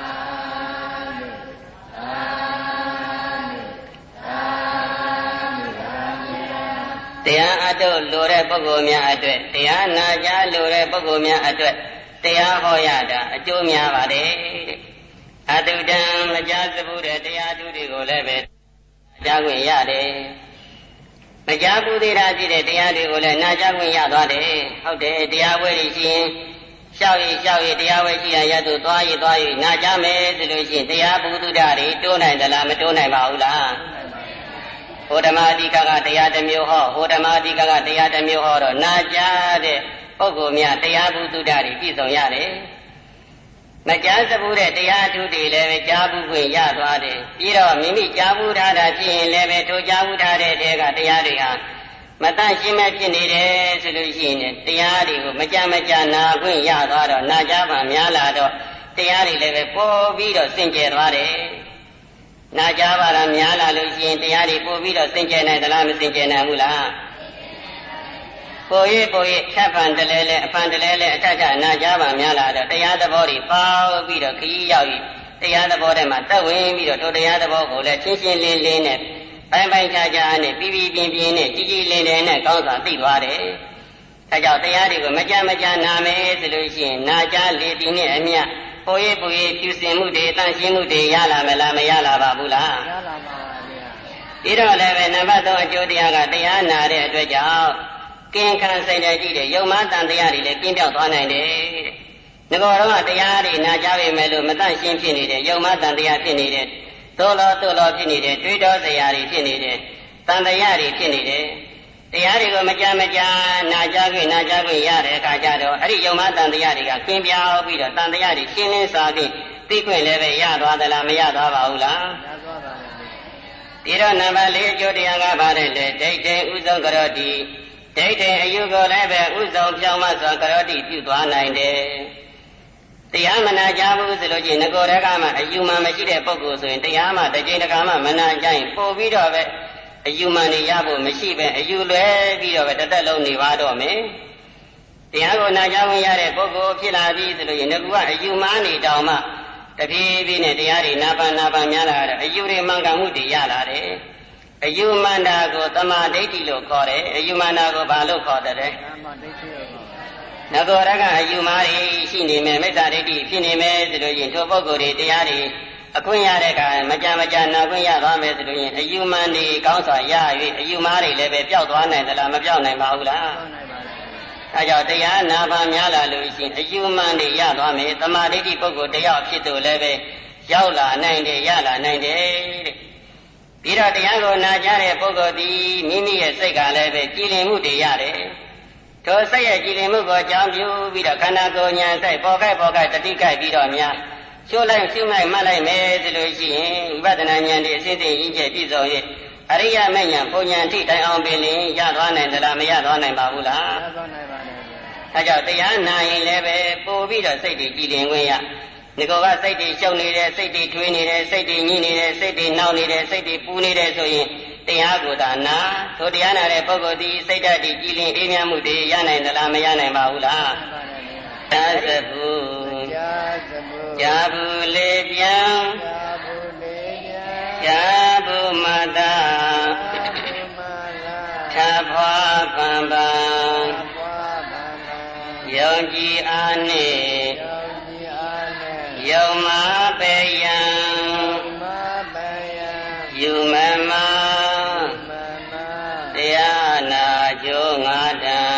တရားအထုတ်လိုတဲ့ပုဂ္ဂိုလ်များအတွက်တရားနာကြားလိုတဲ့ပုဂ္ဂိုလ်များအတွက်တရားဟောရတာအကျိုးများပါတယ်အတုတံမကြားစဘူးတဲ့တရားသူတွေကိုလည်းပဲကြားခွင့်ရတယ်မကြားဘူးသေးတာရှိတဲ့တရားတွေကိုလည်းနာကြားခွင့်ရသွားတယ်ဟုတ်တယ်တရားဝဲရှိရင်ရှောက်ရတရားဝဲရှိရရသူသွားရနာကြားမယ်ဆိုလို့ရှိရင်တရားပုဒ္ဒတာတွေတိုးနိုင်သလားမတိုးနိုင်ပါဘူးလားဟိုဓမ္မအဓိကကတရားတစ်မျိုးဟောဟိုဓမ္မအဓိကကတရားတစ်မျိုးဟောတော့နာကြားတဲ့ပုဂ္ဂိုလ်များတရားပုဒ္ဒတာတွေပြည့်စုံရတယ်မကြားစဘူးတဲ့တရားအထုတွေလည်းကြားဘူးခွင့်ရသွားတယ်ပြီးတော့မိမိကြားဘူးထားတာဖြစ်ရင်လည်းပဲထိုကြားဘူးထားတဲ့တဲကတရားတွေဟာမတန့်ရှင်းမဲ့ဖြစ်နေတယ်ဆိုလို့ရှိရင်တရားတွေကိုမကြမကြာနာခွင့်ရသွားတော့နာကြပါများလာတော့တရားတွေလည်းပဲပေါ်ပြီးတော့စင်ကြယ်သွားတယ်နာကြပါလားများလာလို့ရှိရင်တရားတွေပေါ်ပြီးတော့စင်ကြယ်နိုင်သလားမစင်ကြယ်နိုင်ဘူးလားပေါ်ရဖြတ်ဖန်တလဲလဲအဖန်တလဲလဲအထက်ထနာကြပါများလာတော့တရားသဘောတွေပေါပြီးတော့ခရီးရောက်တရားသဘောထဲမှာတက်ဝင်ပြီးတော့တရားသဘောကိုလည်းရှင်းရှင်းလင်းလင်းနဲ့ပိုင်းခြားခြားနဲ့ပြင်းနဲ့ကြီးကြီးလင်းလင်းနဲ့ကောင်းစွာသိသွားတယ်။အဲကြောင့်တရားတွေကိုမကြမကြာနာမယ်ဆိုလို့ရှိရင်နာကြလေတည်နဲ့အမျှပေါ်ရဖြူစင်မှုတွေတန့်ရှင်းမှုတွေရလာမလားမရလာပါဘူးလား။ရလာပါပါဗျာ။ဒီတော့လည်းပဲနံပါတ်3အကျိုးတရားကတရားနာတဲ့အတွက်ကြောင့်ကင်းခံစိတ်နဲ့ကြည့်တဲ့ယုံမှန်တန်တရားတွေလည်းကင်းပြောက်သွားနိုင်တယ်တဲ့။ငကောတော့တရားတွေနာကြပေမဲ့လို့မတန့်ရှင်းဖြစ်နေတဲ့ယုံမှန်တန်တရားဖြစ်နေတဲ့သို့လောဖြစ်နေတဲ့တွေးတောစရာတွေဖြစ်နေတဲ့တန်တရားတွေဖြစ်နေတယ်တရားတွေကိုမကြာနာကြခွင့်ရတဲ့အခါကျတော့အဲ့ဒီယုံမှတန်တရားတွေကကင်းပြောက်ပြီးတော့တန်တရားတွေရှင်းလင်းစွာဖြင့်သိခွင့်လည်းပဲရသွားသလားမရသွားပါဘူးလားရသွားပါဘူးဒီတော့နံပါတ်4အကျိုးတရားကပါတယ်လေဒိဋ္ဌိဥဆုံးကရောတိဒိဋ္ဌိအယူကိုလည်းပဲဥဆုံးဖြောင်းမစွာကရောတိပြုသွားနိုင်တယ်တရားမနာကြဘူးဆိုလို့ချင်းငကိုယ်တက်ကမှအယူမှန်မရှိတဲ့ပုဂ္ဂိုလ်ဆိုရင်တရားမှတစ်ချိန်တစ်ခါမှမနာကြရင်ပို့ပြီးတော့ပဲအယူမှန်နေရဖို့မရှိပဲအယူလွဲပြီးတော့ပဲတစ်သက်လုံးနေပါတော့မယ်တရားကိုနာကြဝင်ရတဲ့ပုဂ္ဂိုလ်ဖြစ်လာပြီဆိုလို့ရင်ငကူကအယူမှန်နေတောင်မှတပြေးပြေးနဲ့တရားတွေနာပန်များလာတော့အယူတွေမှန်ကန်မှုတွေရလာတယ်အယူမှန်တာကိုသမာဓိဋ္ဌိလို့ခေါ်တယ်အယူမှန်တာကိုဘာလို့ခေါ်တယ်လဲသမာဓိဋ္ဌိလို့ငကောရကအယူမားတွေရှိနေမယ်မေတ္တာဒိဋ္ဌိဖြစ်နေမယ်ဆိုလို့ရင်ထိုပုဂ္ဂိုလ်တွေတရားတွေအခွင့်ရတဲ့အခါမကြာနာခွင့်ရသွားမယ်ဆိုလို့ရင်အယူမှန်တွေကောင်းစွာရ၍အယူမားတွေလည်းပဲပျောက်သွားနိုင်သလားမပျောက်နိုင်ပါဘူးလားအဲကြောင့်တရားနာပါများလာလို့ရှိရင်အယူမှန်တွေရသွားမယ်သမာဓိဋ္ဌိပုဂ္ဂိုလ်တယောက်ဖြစ်သူလည်းပဲရောက်လာနိုင်တယ်ရလာနိုင်တယ်တဲ့ပြီးတော့တရားကိုနာကြတဲ့ပုဂ္ဂိုလ်ဒီမိမိရဲ့စိတ်ကလည်းပဲကြည်လင်မှုတွေရတယ်ထိုစိတ်ရဲ့ကြည်လင်မှုကိုကြောင်းပြုပြီးတော့ခန္ဓာကိုယ်ညာစိတ်ပေါ်ခိုက်တတိကိုက်ပြီးတော့များချိုးလိုက်ရှုလိုက်မှတ်လိုက်မယ်ဆိုလို့ရှိရင်ဝိပဿနာဉာဏ်တွေအစစ်အစစ်ရင်းကျက်ပြည့်စုံ၍အရိယမဉဏ်ပုံဉာဏ်ထိတိုင်အောင်ပင်လင်ရသွားနိုင်သလားမရသွားနိုင်ပါဘူးလားရသွားနိုင်ပါနဲ့အဲကြောင့်တရားနာရင်လည်းပဲပို့ပြီးတော့စိတ်တွေကြည်လင်ခွင့်ရဒီကောကစိတ်တွေရှုပ်နေတယ်စိတ်တွေထွေးနေတယ်စိတ်တွေညှိနေတယ်စိတ်တွေနှောက်နေတယ်စိတ်တွေပူနေတယ်ဆိုရင်တရားကိုသာနာထိုတရားနာတဲ့ပုဂ္ဂိုလ်ဒီစိတ်ဓာတ်ဒီကြည်လင်အေးမြမှုတွေရနိုင်သလားမရနိုင်ပါဘူးလားသာသဘူးကြာဘူးလေပြန်ကြာဘူးမတာထာဖွာပံပံယုံကြည်အားနှင့်ယုံမာပေယံယူမမတရားနာကျိုးငါတံ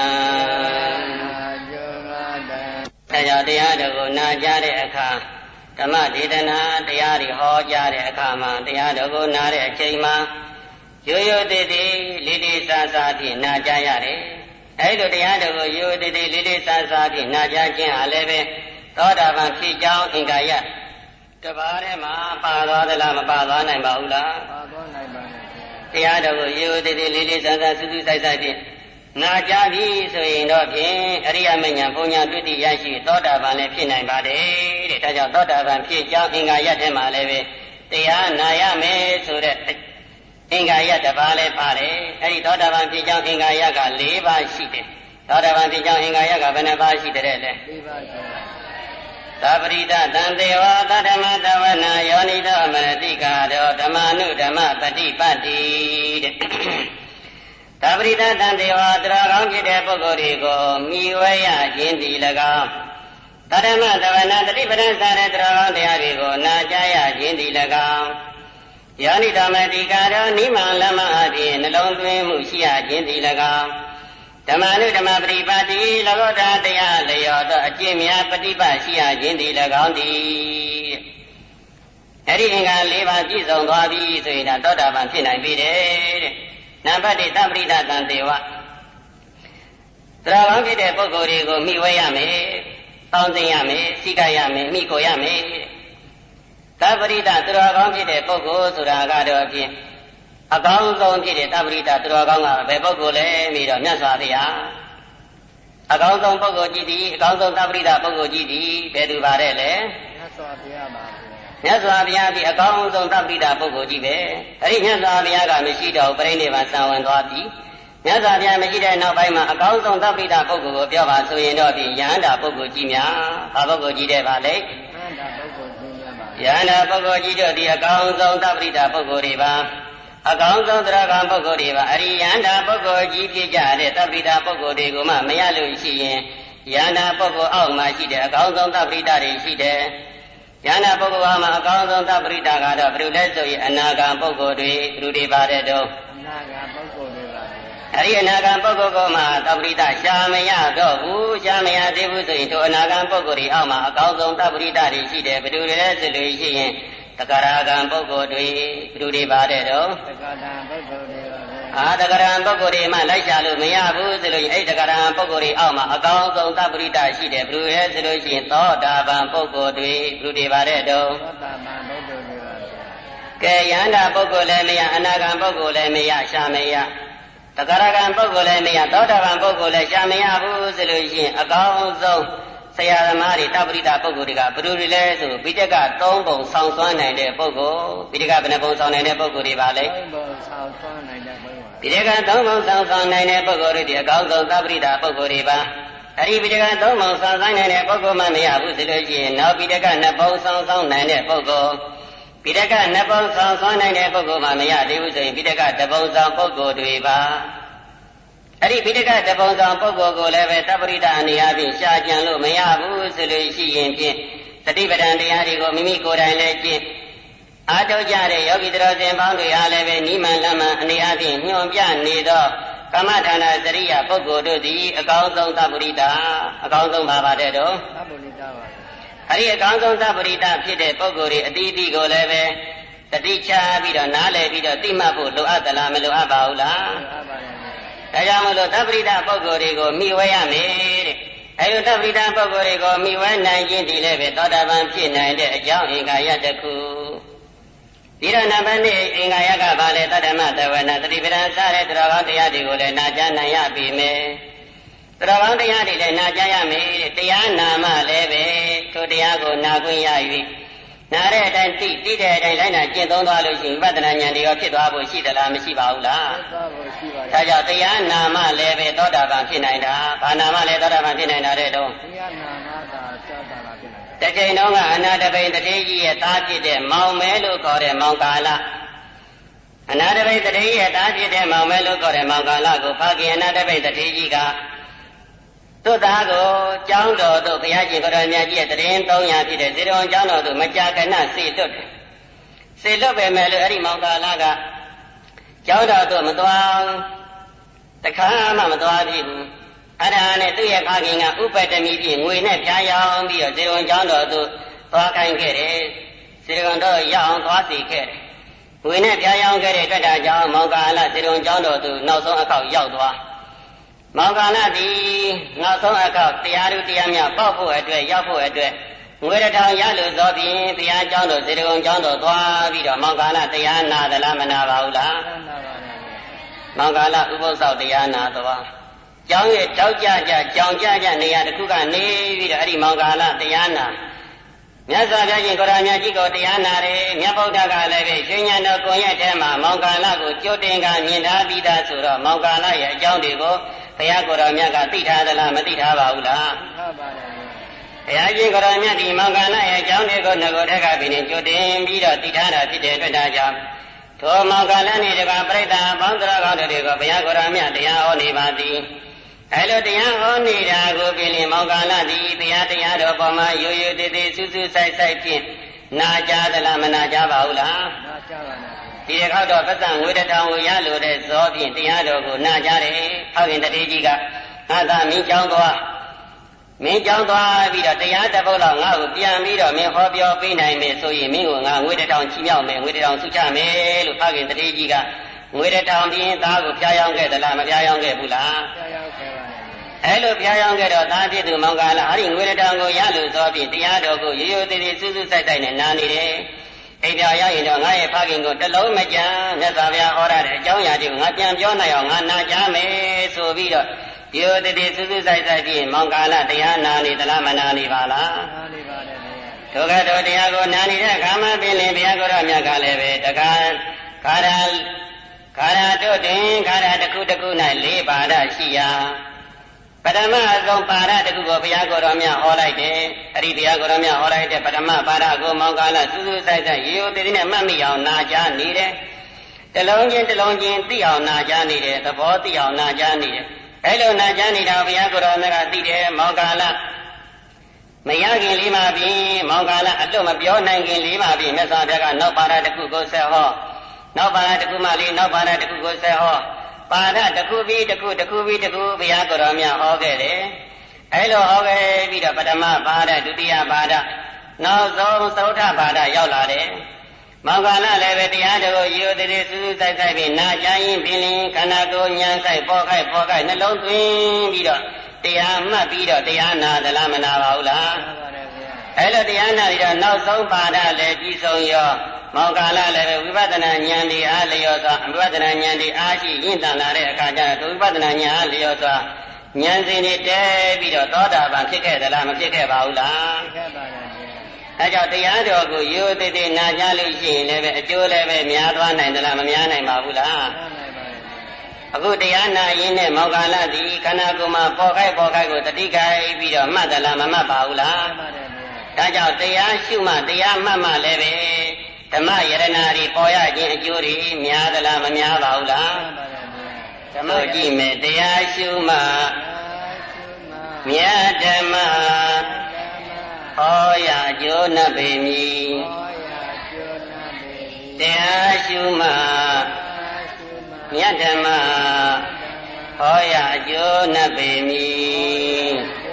အဲကြောင့်တရားတော်ကိုနာကြားတဲ့အခါဓမ္မဒေသနာတရားတွေဟောကြားတဲ့အခါမှာတရားတော်ကိုနာတဲ့အချိန်မှာရိုးရိုးသေးသေးလေးလေးစားစားဖြင့်နာကြားရတယ်အဲဒီလိုတရားတော်ကိုရိုးရိုးသေးသေးလေးလေးစားစားဖြင့်နာကြားခြင်းဟာလည်းပဲသောတာပန်ဖြစ်ကြောင်းအင်္ဂါရတပါးထဲမှာပါသွားသလားမပါသွားနိုင်ပါဘူးလားပါသွားနိုင်ပါနဲ့တရားတော်ကိုရိုးသေးသေးလေးလေးစားစားစူးစူးဆိုင်ဆိုင်ဖြင့်နာကြားပြီဆိုရင်တော့ဖြင့်အရိယမဉဏ်ပုံညာတွေ့တိရရှိသောတာပန်လည်းဖြစ်နိုင်ပါတယ်တဲ့ဒါကြောင့်သောတာပန်ဖြစ်ကြောင်းအင်္ဂါရထဲမှာလည်းပဲတရားနာရမယ်ဆိုတဲ့အင်္ဂါရတစ်ပါးလည်းပါတယ်အဲဒီသောတာပန်ဖြစ်ကြောင်းအင်္ဂါရက၄ပါးရှိတယ်သောတာပန်ဖြစ်ကြောင်းအင်္ဂါရကဘယ်နှပါးရှိတယ်လဲ၄ပါးရှိတယ်သဗ္ဗရိတတံတေဝသဓမ္မတဝနာယောနိသောမနတိကာရောဓမ္မနုဓမ္မပฏิပတ်တိတဲ့သဗ္ဗရိတတံတေဝတရားကောင်းဖြစ်တဲ့ပုဂ္ဂိုလ်တွေကိုမြည်ဝဲရခြင်းသည်၎င်းသဓမ္မတဝနာတတိပဒံစားတဲ့တရားကောင်းတရားတွေကိုနာကြားရခြင်းသည်၎င်းယောနိသောမနတိကာရောနိမံလမအပြင်နှလုံးသွင်းမှုရှိရခြင်းသည်၎င်းဓမ္မနုဓမ္မပฏิပတ်တိလောကုတ္တရာတရားလျော်သောအကျင့်များပฏิပတ်ရှိရခြင်းသည်၎င်းသည်အဲ့ဒီအင်္ဂါ၄ပါးပြည့်စုံသွားပြီဆိုရင်တော့သောတာပန်ဖြစ်နိုင်ပြီတဲ့နံပါတ်1သဗ္ဗရိတတံတေဝတရားကောင်းဖြစ်တဲ့ပုဂ္ဂိုလ်တွေကိုမိဝဲရမယ်ပေါင်းသိရမယ်စိကရမယ်မိကိုရမယ်သဗ္ဗရိတတရားကောင်းဖြစ်တဲ့ပုဂ္ဂိုလ်ဆိုတာကတော့ဖြင့်အကောင်းဆုံးဖြစ်တဲ့သဗ္ဗရိတသူတော်ကောင်းကဘယ်ပုဂ္ဂိုလ်လဲပြီးတော့မြတ်စွာဘုရားအကောင်းဆုံးပုဂ္ဂိုလ်ကြီးသည်အကောင်းဆုံးသဗ္ဗရိတပုဂ္ဂိုလ်ကြီးသည်ဘယ်သူပါတဲ့လဲမြတ်စွာဘုရားပါမြတ်စွာဘုရားသည်အကောင်းဆုံးသဗ္ဗရိတပုဂ္ဂိုလ်ကြီးပဲအဲ့ဒီမြတ်စွာဘုရားကမရှိတော့ပြိဋိဘံစံဝင်သွားပြီမြတ်စွာဘုရားမရှိတဲ့နောက်ပိုင်းမှာအကောင်းဆုံးသဗ္ဗရိတပုဂ္ဂိုလ်ကိုပြောပါဆိုရင်တော့ဒီယဟန္တာပုဂ္ဂိုလ်ကြီးများဘာပုဂ္ဂိုလ်ကြီးတဲ့ပါလဲယဟန္တာပုဂ္ဂိုလ်ကြီးတို့ဒီအကောင်းဆုံးသဗ္ဗရိတပုဂ္ဂိုလ်တွေပါအကောင်းဆုံးသရဂံပုဂ္ဂိုလ်တွေပါအရိယန္တာပုဂ္ဂိုလ်ကြီးဖြစ်ကြတဲ့သဗ္ဗရိတပုဂ္ဂိုလ်တွေကိုမှမရလို့ရှိရင်ယန္တာပုဂ္ဂိုလ်အောက်မှာရှိတဲ့အကောင်းဆုံးသဗ္ဗရိတတွေရှိတယ်ယန္တာပုဂ္ဂိုလ်အောက်မှာအကောင်းဆုံးသဗ္ဗရိတကတော့ဘယ်လိုလဲဆိုရင်အနာဂံပုဂ္ဂိုလ်တွေဘယ်လိုတွေပါတဲ့တော့အနာဂံပုဂ္ဂိုလ်တွေပါအဲ့ဒီအနာဂံပုဂ္ဂိုလ်ကမှသဗ္ဗရိတရှားမရတော့ဘူးရှားမရသေးဘူးဆိုရင်တို့အနာဂံပုဂ္ဂိုလ်တွေအောက်မှာအကောင်းဆုံးသဗ္ဗရိတတွေရှိတယ်ဘယ်လိုလဲဆိုလို့ရှိရင်တဂရဂံပုဂ္ဂိုလ်တွေဘယ်လိုတွေပါတဲ့တော့တဂရံပုဂ္ဂိုလ်တွေပါတဂရံပုဂ္ဂိုလ်တွေမှလိုက်ရှာလို့မရဘူးဆိုလို့အဲ့တဂရံပုဂ္ဂိုလ်တွေအောက်မှာအကောင်းဆုံးသဗ္ဗရိတရှိတယ်ဘယ်လိုလဲဆိုလို့ရှိရင်သောတာပန်ပုဂ္ဂိုလ်တွေဘယ်လိုတွေပါတဲ့တော့သောတာပန်ပုဂ္ဂိုလ်တွေပါကဲယန္တာပုဂ္ဂိုလ်လည်းမရအနာဂံပုဂ္ဂိုလ်လည်းမရရှာမရတဂရဂံပုဂ္ဂိုလ်လည်းမရသောတာပန်ပုဂ္ဂိုလ်လည်းရှာမရဘူးဆိုလို့ရှိရင်အကောင်းဆုံးဆရာသမားတွေသဗ္ဗရိတပုဂ္ဂိုလ်တွေကဘယ်လိုတွေလဲဆိုပိဋက3ပုံဆောင်ဆွမ်းနိုင်တဲ့ပုဂ္ဂိုလ်ပိဋကဘယ်နှပုံဆောင်နိုင်တဲ့ပုဂ္ဂိုလ်တွေပါလဲ 3ပုံဆောင်ဆွမ်းနိုင်တဲ့ပုဂ္ဂိုလ်ပိဋက3ပုံဆောင်ဆွမ်းနိုင်တဲ့ပုဂ္ဂိုလ်တွေဒီအကောင်းဆုံးသဗ္ဗရိတပုဂ္ဂိုလ်တွေပါအဲ့ဒီပိဋက3ပုံဆောင်ဆွမ်းနိုင်တဲ့ပုဂ္ဂိုလ်မှမရဘူးဆိုလို့ရှိရင်နောက်ပိဋက2ပုံဆောင်ဆွမ်းနိုင်တဲ့ပုဂ္ဂိုလ်ပိဋက2ပုံဆောင်ဆွမ်းနိုင်တဲ့ပုဂ္ဂိုလ်မှမရသေးဘူးဆိုရင်ပိဋက1ပုံဆောင်ပုဂ္ဂိုလ်တွေပါအဲ့ဒီပိဋကတပုံဆောင်ပုဂ္ဂိုလ်ကိုလည်းပဲသဗ္ဗရိတအနေအချင်းရှားကြံလို့မရဘူးဆိုလို့ရှိရင်ဖြင့်သတိပဋ္ဌာန်တရားတွေကိုမိမိကိုယ်တိုင်လည်းကျင့်အားထုတ်ကြတဲ့ယောဂီတော်စင်ပေါင်းတွေအားလည်းပဲနိမန်လမန်အနေအချင်းညွှန်ပြနေသောကမ္မထာနာစရိယပုဂ္ဂိုလ်တို့သည်အကောင်းဆုံးသဗ္ဗရိတအကောင်းဆုံးပါပါတဲ့တော့သဗ္ဗရိတပါအဲ့ဒီအကောင်းဆုံးသဗ္ဗရိတဖြစ်တဲ့ပုဂ္ဂိုလ်တွေအတိအသီးကိုလည်းပဲတတိချပြီးတော့နားလည်ပြီးတော့သိမှတ်ဖို့လိုအပ်သလားမလိုအပ်ပါဘူးလားလိုအပ်ပါတယ်ဒါကြောင့်မလို့သဗ္ဗရိတပုဂ္ဂိုလ်တွေကိုမိဝဲရမယ်တဲ့အဲလိုသဗ္ဗရိတပုဂ္ဂိုလ်တွေကိုမိဝဲနိုင်ခြင်းဒီလည်းပဲသောတာပန်ဖြစ်နိုင်တဲ့အကြောင်းအင်္ဂါရတစ်ခုဒီတော့နံပါတ်1အင်္ဂါရကဘာလဲသတ္တမတဝနာသတိပဋ္ဌာန်စတဲ့တရားကောင်းတရားတွေကိုလည်းနာကြားနိုင်ရပြီမယ်တရားကောင်းတရားတွေလည်းနာကြားရမယ်တဲ့တရားနာမှလည်းပဲထိုတရားကိုနာခွင့်ရ၍နားတဲ့အတိုင်းသိတဲ့အတိုင်းလိုက်နာကျင့်သုံးသွားလို့ရှိရင်ဝိပဿနာဉာဏ်တွေရောဖြစ်သွားဖို့ရှိသလားမရှိပါဘူးလားဖြစ်သွားဖို့ရှိပါရဲ့ဒါကြောင့်တရားနာမှလည်းပဲသောတာပန်ဖြစ်နိုင်တာဘာနာမှလည်းသောတာပန်ဖြစ်နိုင်တာတဲ့တော့တရားနာမှသာသောတာပန်ဖြစ်နိုင်တာတစ်ချိန်လုံးကအနာတပိန်တတိကြီးရဲ့သားဖြစ်တဲ့မောင်မဲလို့ခေါ်တဲ့မောင်ကာလအနာတပိန်တတိရဲ့သားဖြစ်တဲ့မောင်မဲလို့ခေါ်တဲ့မောင်ကာလကိုဖခင်အနာတပိန်တတိကြီးကသူ့သားကိုကျောင်းတော်သို့ဘုရားရှင်ကိုရောမြတ်ကြီးရဲ့တရင်300ဖြစ်တဲ့ဇေတဝန်ကျောင်းတော်သို့မကြာခဏစေလွတ်တယ်။စေလွတ်ပဲမဲ့လို့အဲ့ဒီမောင်ကာလကကျောင်းတော်သို့မသွားတခါမှမသွားပြီဘူး။အဲ့ဒါနဲ့သူ့ရဲ့ဖခင်ကဥပတ္တမီဖြင့်ငွေနဲ့ပြားရောင်းပြီးတော့ဇေတဝန်ကျောင်းတော်သို့သွားခိုင်းခဲ့တယ်။ဇေတဝန်တော်ရအောင်သွားစီခဲ့တယ်။ငွေနဲ့ပြားရောင်းခဲ့တဲ့အတွက်ဒါကြောင့်မောင်ကာလဇေတဝန်ကျောင်းတော်သို့နောက်ဆုံးအခေါက်ရောက်သွားမောင်ကာလသည်နောက်ဆုံးအခေါက်တရားသူတရားများပေါက်ဖို့အတွက်ရောက်ဖို့အတွက်ငွေတစ်ထောင်ရလို့သောဖြင့်ဘုရားကျောင်းတော်စေတကုံကျောင်းတော်သွားပြီးတော့မောင်ကာလတရားနာသလားမနာပါဘူးလားမောင်ကာလဥပုသ်ဆောက်တရားနာသွားကျောင်းရဲ့တောက်ကြကြောင်ကြနေရာတစ်ခုကနေပြီးတော့အဲ့ဒီမောင်ကာလတရားနာမြတ်စွာဘုရားရှင်ကိုရောင်မြတ်ကြီးကိုတရားနာတယ်မြတ်ဗုဒ္ဓကလည်းပဲရှင်ညာတော်ကိုရက်ထဲမှာမောင်ကာလကိုကြိုတင်ကမြင်ထားပြီးသားဆိုတော့မောင်ကာလရဲ့အကြောင်းတွေကိုဘုရားကိုရောင်မြတ်ကသိထားသလားမသိထားပါဘူးလားသိထားပါတယ်ဘုရားရှင်ကိုရောင်မြတ်ဒီမောင်ကာလရဲ့အကြောင်းတွေကိုငကိုထက်ကပြီးနေကြိုတင်ပြီးတော့သိထားတာဖြစ်တဲ့အတွက်ဒါကြောင့်ထိုမောင်ကာလနေ့တကပြိဿအပေါင်းတော်ကောင်းတွေကိုဘုရားကိုရောင်မြတ်တရားဟောနေပါသည်အဲလိုတရားဟောနေတာကိုပြင်လင်မောင်ကာလသည်ဘုရားတရားတော်ပေါ်မှာရိုးရိုးသေးသေးစူးစူးဆိုင်ဆိုင်ဖြင့်နာကြားသလားမနာကြားပါဘူးလားနာကြားပါနဲ့ဒီတစ်ခေါက်တော့ပတ်စံငွေတစ်ထောင်ကိုရလို့တဲ့ဇောဖြင့်တရားတော်ကိုနာကြားတယ်။ဖောက်ရင်တတိကြီးကငါသာမင်းကြောင်းသွားပြီးတော့တရားတစ်ပုဒ်လောက်ငါ့ကိုပြန်ပြီးတော့မင်းဟောပြောပေးနိုင်မယ်ဆိုရင်မင်းကိုငါငွေတစ်ထောင်ချီးမြှောက်မယ်ငွေတစ်ထောင်ဆုချမယ်လို့ဖောက်ရင်တတိကြီးကငွေတစ်ထောင်ပြင်းသားကိုဖျားယောင်းခဲ့သလားမဖျားယောင်းခဲ့ဘူးလားဖျားယောင်းခဲ့ပါနဲ့အဲလိုဖျားယောင်းခဲ့တော့သားဖြစ်သူမောင်ကာလအဲ့ဒီငွေတစ်ထောင်ကိုရလို့ဇောဖြင့်တရားတော်ကိုရိုးရိုးသေးသေးစူးစူးဆိုင်ဆိုင်နဲ့နာနေတယ်အိမ်ပြောင်ရောက်ရင်တော့ငါရဲ့ဖခင်ကိုတလုံးမကြံမြတ်စွာဘုရားဟောရတဲ့အကြောင်းအရာတွေကိုငါပြန်ပြောနိုင်အောင်ငါနာကြားမယ်ဆိုပြီးတော့ဒီလိုတည်းစူးစူးဆိုင်ဆိုင်ပြီးမောင်ကာလတရားနာနေသလားမနာနေပါလားနာနေပါတယ်ဗျာဒုက္ခတို့တရားကိုနာနေတဲ့အခါမှာပင်လင်ဘုရားကိုယ်တော်မြတ်ကလည်းပဲတခါခါရတို့တွင်ခါရတစ်ခုတစ်ခု၌၄ပါဒရှိရာပထမအဆုံးပါဒတစ်ခုကိုဘုရားကိုယ်တော်မြတ်ဟောလိုက်တယ်အဲ့ဒီဘုရားကိုယ်တော်မြတ်ဟောလိုက်တဲ့ပထမပါဒကိုမောင်ကာလစူးစူးဆိုင်ဆိုင်ရေရိုသေးသေးနဲ့မှတ်မိအောင်နာကြားနေတယ်တလုံးချင်းသိအောင်နာကြားနေတယ်သဘောသိအောင်နာကြားနေတယ်အဲ့လိုနာကြားနေတာဘုရားကိုယ်တော်မြတ်ကသိတယ်မောင်ကာလမရခင်လေးမှပြင်မောင်ကာလအလွတ်မပြောနိုင်ခင်လေးမှပြင်မြတ်စွာဘုရားကနောက်ပါဒတစ်ခုကိုဆက်ဟောနောက်ပါဒတစ်ခုမှလေးနောက်ပါဒတစ်ခုကိုဆက်ဟောပါဒတစ်ခုပြီးတစ်ခုဘုရားကိုယ်တော်မြတ်ဟောခဲ့တယ်အဲလိုဟောခဲ့ပြီးတော့ပထမပါဒဒုတိယပါဒနောက်ဆုံးသုတ္ထပါဒရောက်လာတယ်မောင်ကာလလည်းပဲတရားတော်ကိုရိုသေသေးစူးစူးဆိုင်ဆိုင်ပြီးနာကြားရင်ပင်လင်ခန္ဓာကိုယ်ဉာဏ်ဆိုင်ပေါ်ခိုက်နှလုံးသွင်းပြီးတော့တရားမှတ်ပြီးတော့တရားနာသလားမနာပါဘူးလားအဲလိုတရားနာပြီးတော့နောက်ဆုံးပါဒလည်းပြီးဆုံးရောမောင်ကာလလည်းပဲဝိပဿနာဉာဏ်ဒီအားလျော်စွာဝိပဿနာဉာဏ်ဒီအားရှိရင့်တန်လာတဲ့အခါကျတော့ဝိပဿနာဉာဏ်အားလျော်စွာဉာဏ်စဉ်တွေတဲပြီးတော့သောတာပန်ဖြစ်ခဲ့သလားမဖြစ်ခဲ့ပါဘူးလားဖြစ်ခဲ့ပါတယ်အဲကြောင့်တရားတော်ကိုရိုသေသေးနာကြားလို့ရှိရင်လည်းပဲအကျိုးလည်းပဲများသွားနိုင်သလားမများနိုင်ပါဘူးလားအခုတရားနာရင်းနဲ့မောင်ကာလသည်ခန္ဓာကိုယ်မှာပေါ်ခိုက်ကိုတတိခိုက်ပြီးတော့မှတ်သလားမမှတ်ပါဘူးလားဒါကြောင့်တရားရှုမှတရားမှတ်မှလည်းပဲဓမ္မယရဏတွေပေါ်ရခြင်းအကျိုးတွေများသလားမများပါဘူးလားဓမ္မကြည့်မယ်တရားရှုမှမြတ်ဓမ္မဟောရအကျိုးနှပ်ပေမည်တရားရှုမှမြတ်ဓမ္မဟောရအကျိုးနှပ်ပေမည်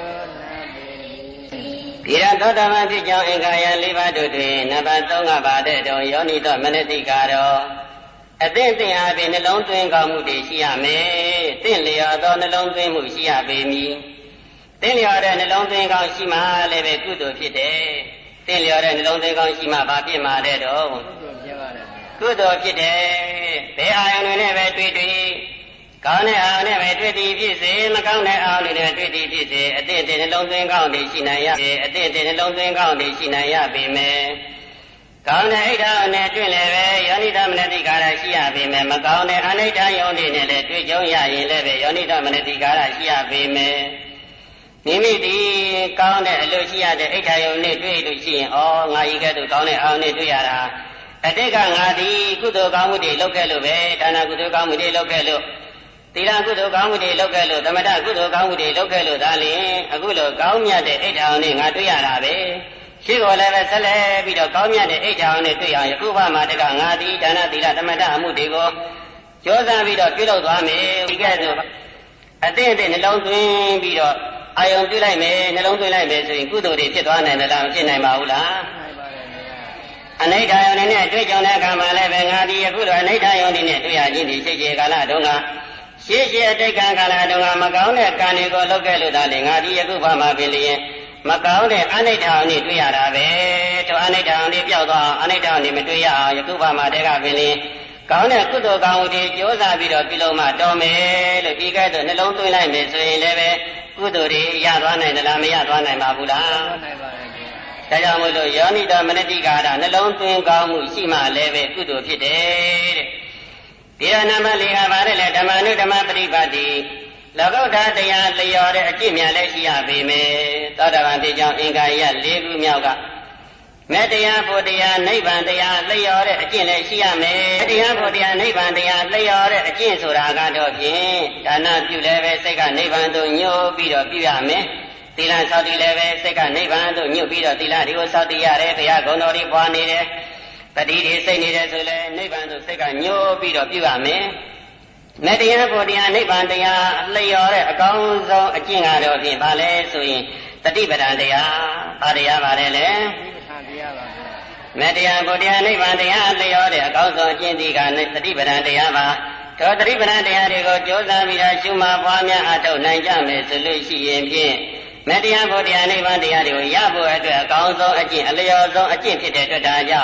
ဣရသောတမဖြစ်ကြောင်းအင်္ဂါယ၄ပါးတို့တွင်နံပါတ်3ကပါတဲ့တောယောနိသောမနတိကာရောအသင့်အားဖြင့်နှလုံးသွင်းကောင်းမှုတွေရှိရမယ်။သင့်လျော်သောနှလုံးသွင်းမှုရှိရပေမည်။သင့်လျော်တဲ့နှလုံးသွင်းကောင်းရှိမှလည်းပဲကုသိုလ်ဖြစ်တယ်။သင့်လျော်တဲ့နှလုံးသွင်းကောင်းရှိမှဘာဖြစ်မှာတဲ့တော့ကုသိုလ်ဖြစ်တယ်။ဘယ်အာယုန်တွေနဲ့ပဲတွေ့ကောင်းတဲ့အာရုံနဲ့ပဲတွေ့သည်ဖြစ်စေမကောင်းတဲ့အာရုံနဲ့တွေ့သည်ဖြစ်စေအသင့်တဲ့နှလုံးသွင်းကောင်းတွေရှိနိုင်ရပေအသင့်တဲ့နှလုံးသွင်းကောင်းတွေရှိနိုင်ရပေမယ်ကောင်းတဲ့အိဋ္ဌာနဲ့တွေ့လည်းပဲယောနိတမနတိကာရရှိရပေမယ်မကောင်းတဲ့အနိဋ္ဌာယုံတွေနဲ့လည်းတွေ့ကြုံရရင်လည်းပဲယောနိတမနတိကာရရှိရပေမယ်မိမိဒီကောင်းတဲ့အလိုရှိရတဲ့အိဋ္ဌာယုံနဲ့တွေ့လို့ရှိရင်ငါဤကဲ့သို့ကောင်းတဲ့အာရုံနဲ့တွေ့ရတာအတိတ်ကငါဒီကုသိုလ်ကောင်းမှုတွေလုပ်ခဲ့လို့ပဲဒါနကုသိုလ်ကောင်းမှုတွေလုပ်ခဲ့လို့သီလကုသိုလ်ကောင်းမှုတွေလုပ်ခဲ့လို့သမထကုသိုလ်ကောင်းမှုတွေလုပ်ခဲ့လို့ဒါလျှင်အခုလိုကောင်းမြတ်တဲ့အိဋ္ဌာအောင်နဲ့ငါတွေ့ရတာပဲရှိကိုလည်းပဲဆက်လက်ပြီးတော့ကောင်းမြတ်တဲ့အိဋ္ဌာအောင်နဲ့တွေ့အောင်ယခုဘာမှတကငါဒီဒါနသီလသမထအမှုတွေကိုကြိုးစားပြီးတော့ပြုလုပ်သွားမယ်ဒီကဲ့သို့အသင့်နှလုံးသွင်းပြီးတော့အာယုံပြုလိုက်မယ်နှလုံးသွင်းလိုက်မယ်ဆိုရင်ကုသိုလ်တွေဖြစ်သွားနိုင်တယ်လားမဖြစ်နိုင်ပါဘူးလားအနိဋ္ဌာယုံနဲ့တွေ့ကြုံတဲ့အခါမှာလည်းပဲငါဒီအခုလိုအနိဋ္ဌာယုံနဲ့တွေ့ရခြင်းဒီရှိစေကာလတုန်းကရှေးအတိတ်ကကာလတုန်းကမကောင်းတဲ့ကံတွေကိုလုပ်ခဲ့လို့ဒါလေငါဒီယခုဘာမှပြင်လျင်မကောင်းတဲ့အနိဋ္ဌာန်နဲ့တွေ့ရတာပဲတို့အနိဋ္ဌာန်နဲ့ပျောက်သွားအနိဋ္ဌာန်နဲ့မတွေ့ရအောင်ယခုဘာမှတည်းကပြင်လျင်ကောင်းတဲ့ကုသိုလ်ကောင်းမှုတွေကြိုးစားပြီးတော့ပြုလုပ်မှတော်မယ်လို့ဒီကဲ့သို့နှလုံးသွင်းလိုက်မယ်ဆိုရင်လည်းပဲကုသိုလ်တွေရသွားနိုင်သလားမရသွားနိုင်ပါဘူးလားနိုင်ပါတယ်ဗျာဒါကြောင့်မို့လို့ယောနိတမနတိကာရနှလုံးသွင်းကောင်းမှုရှိမှလည်းပဲကုသိုလ်ဖြစ်တယ်တဲ့ဒီရဏမလေးကပါတယ်လေဓမ္မနုဓမ္မပရိပတ်တိလောကုတ္တတရားလျော်တဲ့အကျင့်များလည်းရှိရပေမယ်သောတာပန်ဖြစ်ကြောင်းအင်္ဂါရ၄ခုမြောက်ကမေတ္တရားဘုရားနိဗ္ဗာန်တရားလျော်တဲ့အကျင့်လည်းရှိရမယ်တရားဘုရားနိဗ္ဗာန်တရားလျော်တဲ့အကျင့်ဆိုတာကတော့ဖြင့်ဒါနပြုလည်းပဲစိတ်ကနိဗ္ဗာန်သို့ညှို့ပြီးတော့ပြုရမယ်သီလဆောက်တည်လည်းပဲစိတ်ကနိဗ္ဗာန်သို့ညှို့ပြီးတော့သီလတွေကိုဆောက်တည်ရတယ်ဘုရားဂုဏ်တော်တွေပွားနေတယ်ပတိတွေစိတ်နေတယ်ဆိုလဲနိဗ္ဗာန်သို့စိတ်ကညှို့ပြီးတော့ပြုရမယ်မေတ္တရားဘုရားနိဗ္ဗာန်တရားလျော်တဲ့အကောင်းဆုံးအကျင့်ကတော့ဖြင့်ဘာလဲဆိုရင်တတိပဒံတရားဘာတရားပါလဲလေမေတ္တရားဘုရားနိဗ္ဗာန်တရားလျော်တဲ့အကောင်းဆုံးအကျင့်ဒီကတတိပဒံတရားပါသောတတိပဒံတရားတွေကိုကြိုးစားပြီးတော့ရှုမှတ်ပွားများအထောက်နိုင်ကြမယ်ဆိုလို့ရှိရင်ဖြင့်မေတ္တရားဘုရားနိဗ္ဗာန်တရားတွေကိုရဖို့အတွက်အကောင်းဆုံးအကျင့်အလျော်ဆုံးအကျင့်ဖြစ်တဲ့အတွက်ဒါကြောင့်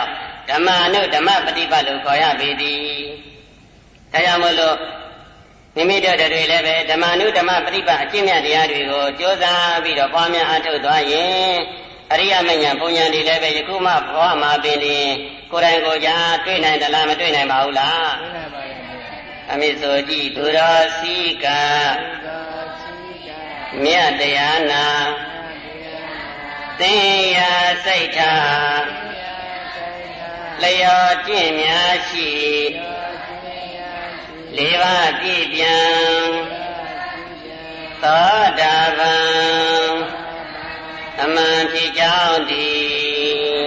ဓမ္မနုဓမ္မပฏิပတ်လို့ခေါ်ရပေသည်ဒါကြောင့်မို့လို့မိမိတို့တွေလည်းပဲဓမ္မနုဓမ္မပฏิပတ်အကျင့်မြတ်တရားတွေကိုကြိုးစားပြီးတော့ပွားများအားထုတ်သွားရင်အရိယမဉ္ဇဉ်ဘုံဉဏ်တွေလည်းပဲယခုမှဘဝမှာပင်လျင်ကိုယ်တိုင်ကိုယ်ကြာတွေ့နိုင်သလားမတွေ့နိုင်ပါဘူးလားတွေ့နိုင်ပါရဲ့အမိဆိုကြည့်သူတော်စီကမြတ်တရားနာသင်ရာစိတ်ထားလျော်ကျင့်များရှိလေးပါးပြည့်ပြန်သောတာပန်အမှန်ဖြစ်ကြောင်းသည်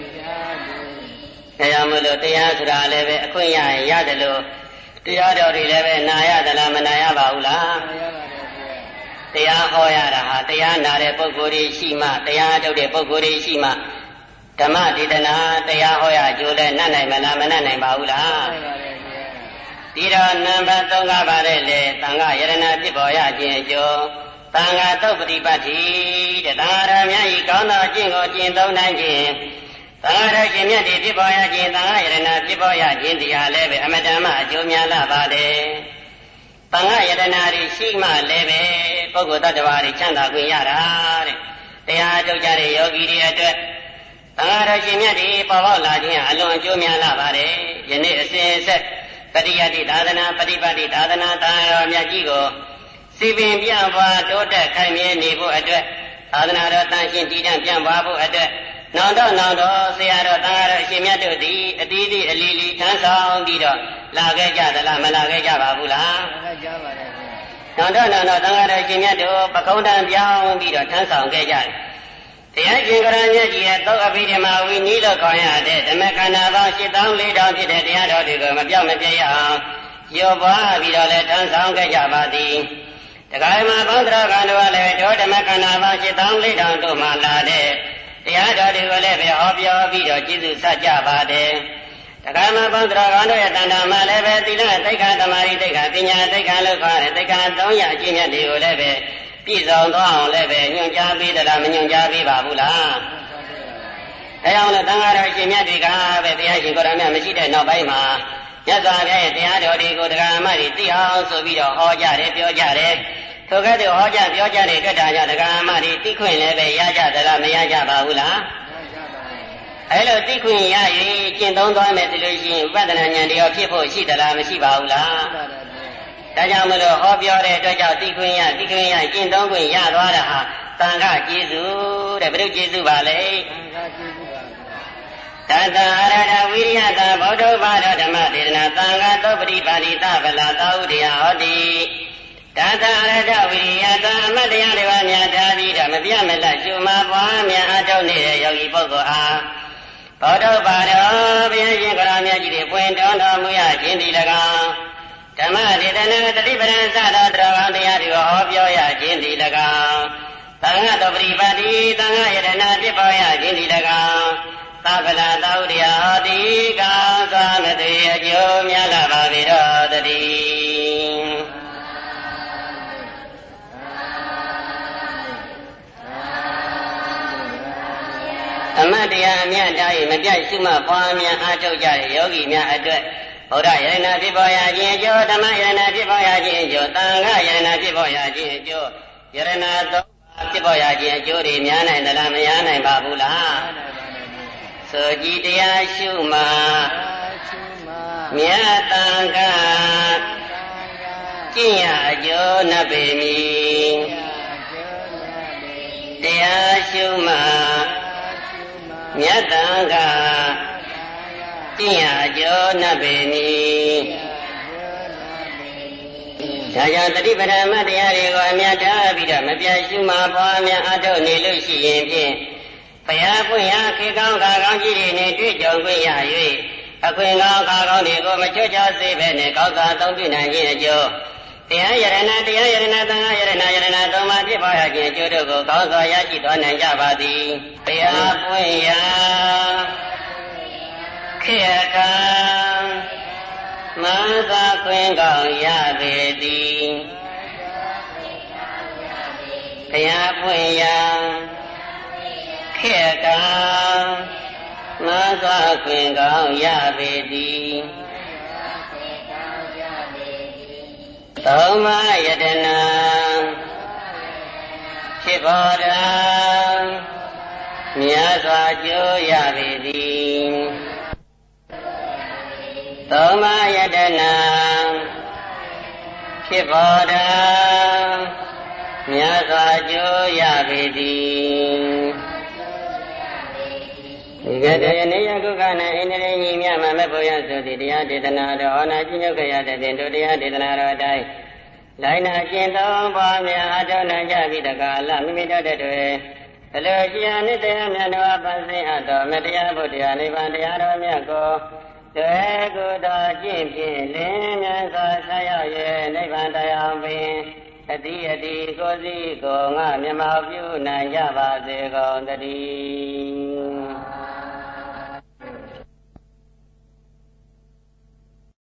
ဒါကြောင့်မလို့တရားဆိုတာလည်းပဲအခွင့်ရရင်ရတယ်လို့တရားတော်တွေလည်းပဲနာရသလားမနာရပါဘူးလားတရားဟောရတာဟာတရားနာတဲ့ပုဂ္ဂိုလ်တွေရှိမှတရားထုတ်တဲ့ပုဂ္ဂိုလ်တွေရှိမှဓမ္မဒေသနာတရားဟောရကြိုးလဲနှံ့နိုင်မလားမနှံ့နိုင်ပါဘူးလားဒီတော့နံပါတ်3ကပါတဲ့လေသံဃာယရဏဖြစ်ပေါ်ရခြင်းအကျိုးသံဃာသုတ်ပฏิပတ်တိတဲ့သံဃာတော်များဤကောင်းသောအကျင့်ကိုကျင့်သုံးနိုင်ခြင်းသံဃာတော်ရှင်မြတ်တွေဖြစ်ပေါ်ရခြင်းသံဃာယရဏဖြစ်ပေါ်ရခြင်းတရားလည်းပဲအမတန်မှအကျိုးများလာပါတယ်သံဃာယတနာတွေရှိမှလည်းပဲပုဂ္ဂိုလ်တ attva တွေချမ်းသာခွင့်ရတာတဲ့တရားထုတ်ကြတဲ့ယောဂီတွေအတွက်သံဃာတော်ရှင်မြတ်တွေပေါ်ပေါက်လာခြင်းအလွန်အကျိုးများလာပါတယ်ယနေ့အစဉ်အဆက်ပရိယတိသာသနာပฏิပတ်တိသာသနာသာတော်မြတ်ကြီးကိုစီပင်ပြန့်ပွားတိုးတက်ခိုင်မြဲနေဖို့အတွက်သာသနာတော်တန်ရှင်းတည်တံ့ပြန့်ပွားဖို့အတွက်နောင်တော့ဆရာတော်သံဃာတော်ရှင်မြတ်တို့သည်အတီးတီးအလီလီထမ်းဆောင်ပြီးတော့လာခဲ့ကြသလားမလာခဲ့ကြပါဘူးလားလာကြပါတယ်နောင်တော့သံဃာတော်ရှင်မြတ်တို့ပကုံးတန်ပြောင်းပြီးတော့ထမ်းဆောင်ခဲ့ကြတယ်တရားရှင်ကရမြတ်ကြီးရဲ့သုတ်အဘိဓမ္မာဝိနည်းလို့ခေါ်ရတဲ့ဓမ္မခန္ဓာပေါင်း84,000ဖြစ်တဲ့တရားတော်တွေကိုမပြောင်းမပြတ်ရအောင်ရောပွားပြီးတော့လည်းထမ်းဆောင်ခဲ့ကြပါသည်တရားမှာဘုရားကံတော်လည်းတို့ဓမ္မခန္ဓာပေါင်း84,000တို့မှလာတဲ့တရားတော်တွေကိုလည်းပဲဟောပြောပြီးတော့ကျေးဇူးဆက်ကြပါတယ်တရားမှာဘုရားကံတော်ရဲ့တဏ္ဍာမှာလည်းပဲသီလသိက္ခာသမာဓိသိက္ခာပညာသိက္ခာလို့ခေါ်တဲ့သိက္ခာ300အကျင့်မြတ်တွေကိုလည်းပဲပြည့်စုံသွားအောင်လည်းပဲညွှန်ကြားပေးတယ်လားမညွှန်ကြားပေးပါဘူးလား။အဲကြောင့်လည်းသံဃာတော်ရှင်မြတ်တွေကပဲတရားရှင်ကိုယ်တော်မြတ်မရှိတဲ့နောက်ပိုင်းမှာမြတ်စွာဘုရားရဲ့တရားတော်တွေကိုတရားအမှတ်တွေသိအောင်ဆိုပြီးတော့ဟောကြတယ်ပြောကြတယ်။ထိုကဲ့သို့ဟောကြပြောကြတဲ့အတွက်ကြောင့်တရားအမှတ်တွေသိခွင့်လည်းပဲရကြသလားမရကြပါဘူးလား။အဲလိုသိခွင့်ရရင်ကျင့်သုံးသွားမယ်ဆိုလို့ရှိရင်ဝိပဿနာဉာဏ်တရားဖြစ်ဖို့ရှိသလားမရှိပါဘူးလား။ဒါကြောင့်မလို့ဟောပြောတဲ့အတွက်ကြောင့်သိခွင့်ရကျင့်သုံးခွင့်ရသွားတာဟာသံဃာကျေးဇူးတဲ့ဘယ်လိုကျေးဇူးပါလဲသံဃာကျေးဇူးပါသတ္တအရဟတဝိရိယတဗုဒ္ဓဘာဒဓမ္မဒေသနာသံဃာသုပ္ပတိပါဠိတဗလာသာဥဒယဟောတိသတ္တအရဟတဝိရိယတအမတ်တရားတွေပါများထားပြီးတော့မပြတ်မလတ်ရှုမှပွားများအထောက်နေတဲ့ယောဂီပုဂ္ဂိုလ်အားဗုဒ္ဓဘာဒဘုရားရှင်ကရောမြတ်ကြီးတွေပွင့်တော်တော်မူရခြင်းဒီ၎င်းဓမ္မဒေသနာတတိပဒံစသောတော်ကောင်းတရားတွေကိုဟောပြောရခြင်းဒီ၎င်းသံဃာတော်ပရိပတ်တိသံဃာယတနာဖြစ်ပေါ်ရခြင်းဒီ၎င်းသဗ္ဗလာသောတရားဟောတိကာသောမသွေအကျိုးများလာပါပေတော်တည်းအမတ်တရားအမြတ်တား၏မပြတ်ရှုမှတ်ပွားများအားထုတ်ကြတဲ့ယောဂီများအတွက်ဘုရားယရဏဖြစ်ပေါ်ရခြင်းအကျိုးဓမ္မယရဏဖြစ်ပေါ်ရခြင်းအကျိုးသံဃာယရဏဖြစ်ပေါ်ရခြင်းအကျိုးယရဏသုံးပါးဖြစ်ပေါ်ရခြင်းအကျိုးတွေများနိုင်သလားမများနိုင်ပါဘူးလားဆိုကြည်တရားရှုမှမြတ်သံဃာကျင့်ရအကျိုးနတ်ပေမီတရားရှုမှမြတ်သံဃာကျင့်ရအကျိုးနတ်ပေမီဒါကြောင့်တတိပဌာမတရားတွေကိုအမြတ်ထားပြီးတော့မပြတ်ရှုမှပွားများအထောက်နေလို့ရှိရင်ဖြင့်ဘုရားပွင့်ရခေကောင်းခါကောင်းကြီးတွေနဲ့တွေ့ကြုံခွင့်ရ၍အခွင့်ကောင်းခါကောင်းတွေကိုမချွတ်ချစေဘဲနဲ့ကောက်သာသုံးပြနိုင်ခြင်းအကျိုးတရားယရဏသံဃာယရဏသုံးပါးဖြစ်ပေါ်ရခြင်းအကျိုးတို့ကိုကောင်းစွာရရှိသွားနိုင်ကြပါသည်ဘုရားပွင့်ရခေကံမသာခွင့်ကောင်းရပေသည်ဘုရားပွင့်ရခေကံမစွာခွင့်ကောင်းရပေသည်သုံးပါးယတနာဖြစ်ပေါ်တာမြတ်စွာကျိုးရပေသည်သုံးပါးယတနာဖြစ်ပေါ်တာမြတ်စွာကျိုးရပေသည်ဒီကတည်းကနေယကုက္ကနဲ့အိန္ဒြေညီမြမမဲ့ဘုရားဆိုသည်တရားဒေသနာတော်ဟောနာကျင့်ကြရတဲ့ဖြင့်တို့တရားဒေသနာတော်အတိုင်းလိုက်နာကျင့်သုံးပါများအထောက်နိုင်ကြပြီးတကားလမိမိတို့တွေအလိုရှိအနိတ္တမြတ်တော်ပန်းစင်အပ်တော်မတရားဘုရားနိဗ္ဗာန်တရားတော်မြတ်ကိုတွေ့ကိုယ်တော်ကျင့်ဖြင့်လင်းမြန်စွာဆက်ရောက်၍နိဗ္ဗာန်တရားပင်အတိအတိကိုယ်စီကိုငါမျက်မှောက်ပြုနိုင်ကြပါစေကုန်သတည်း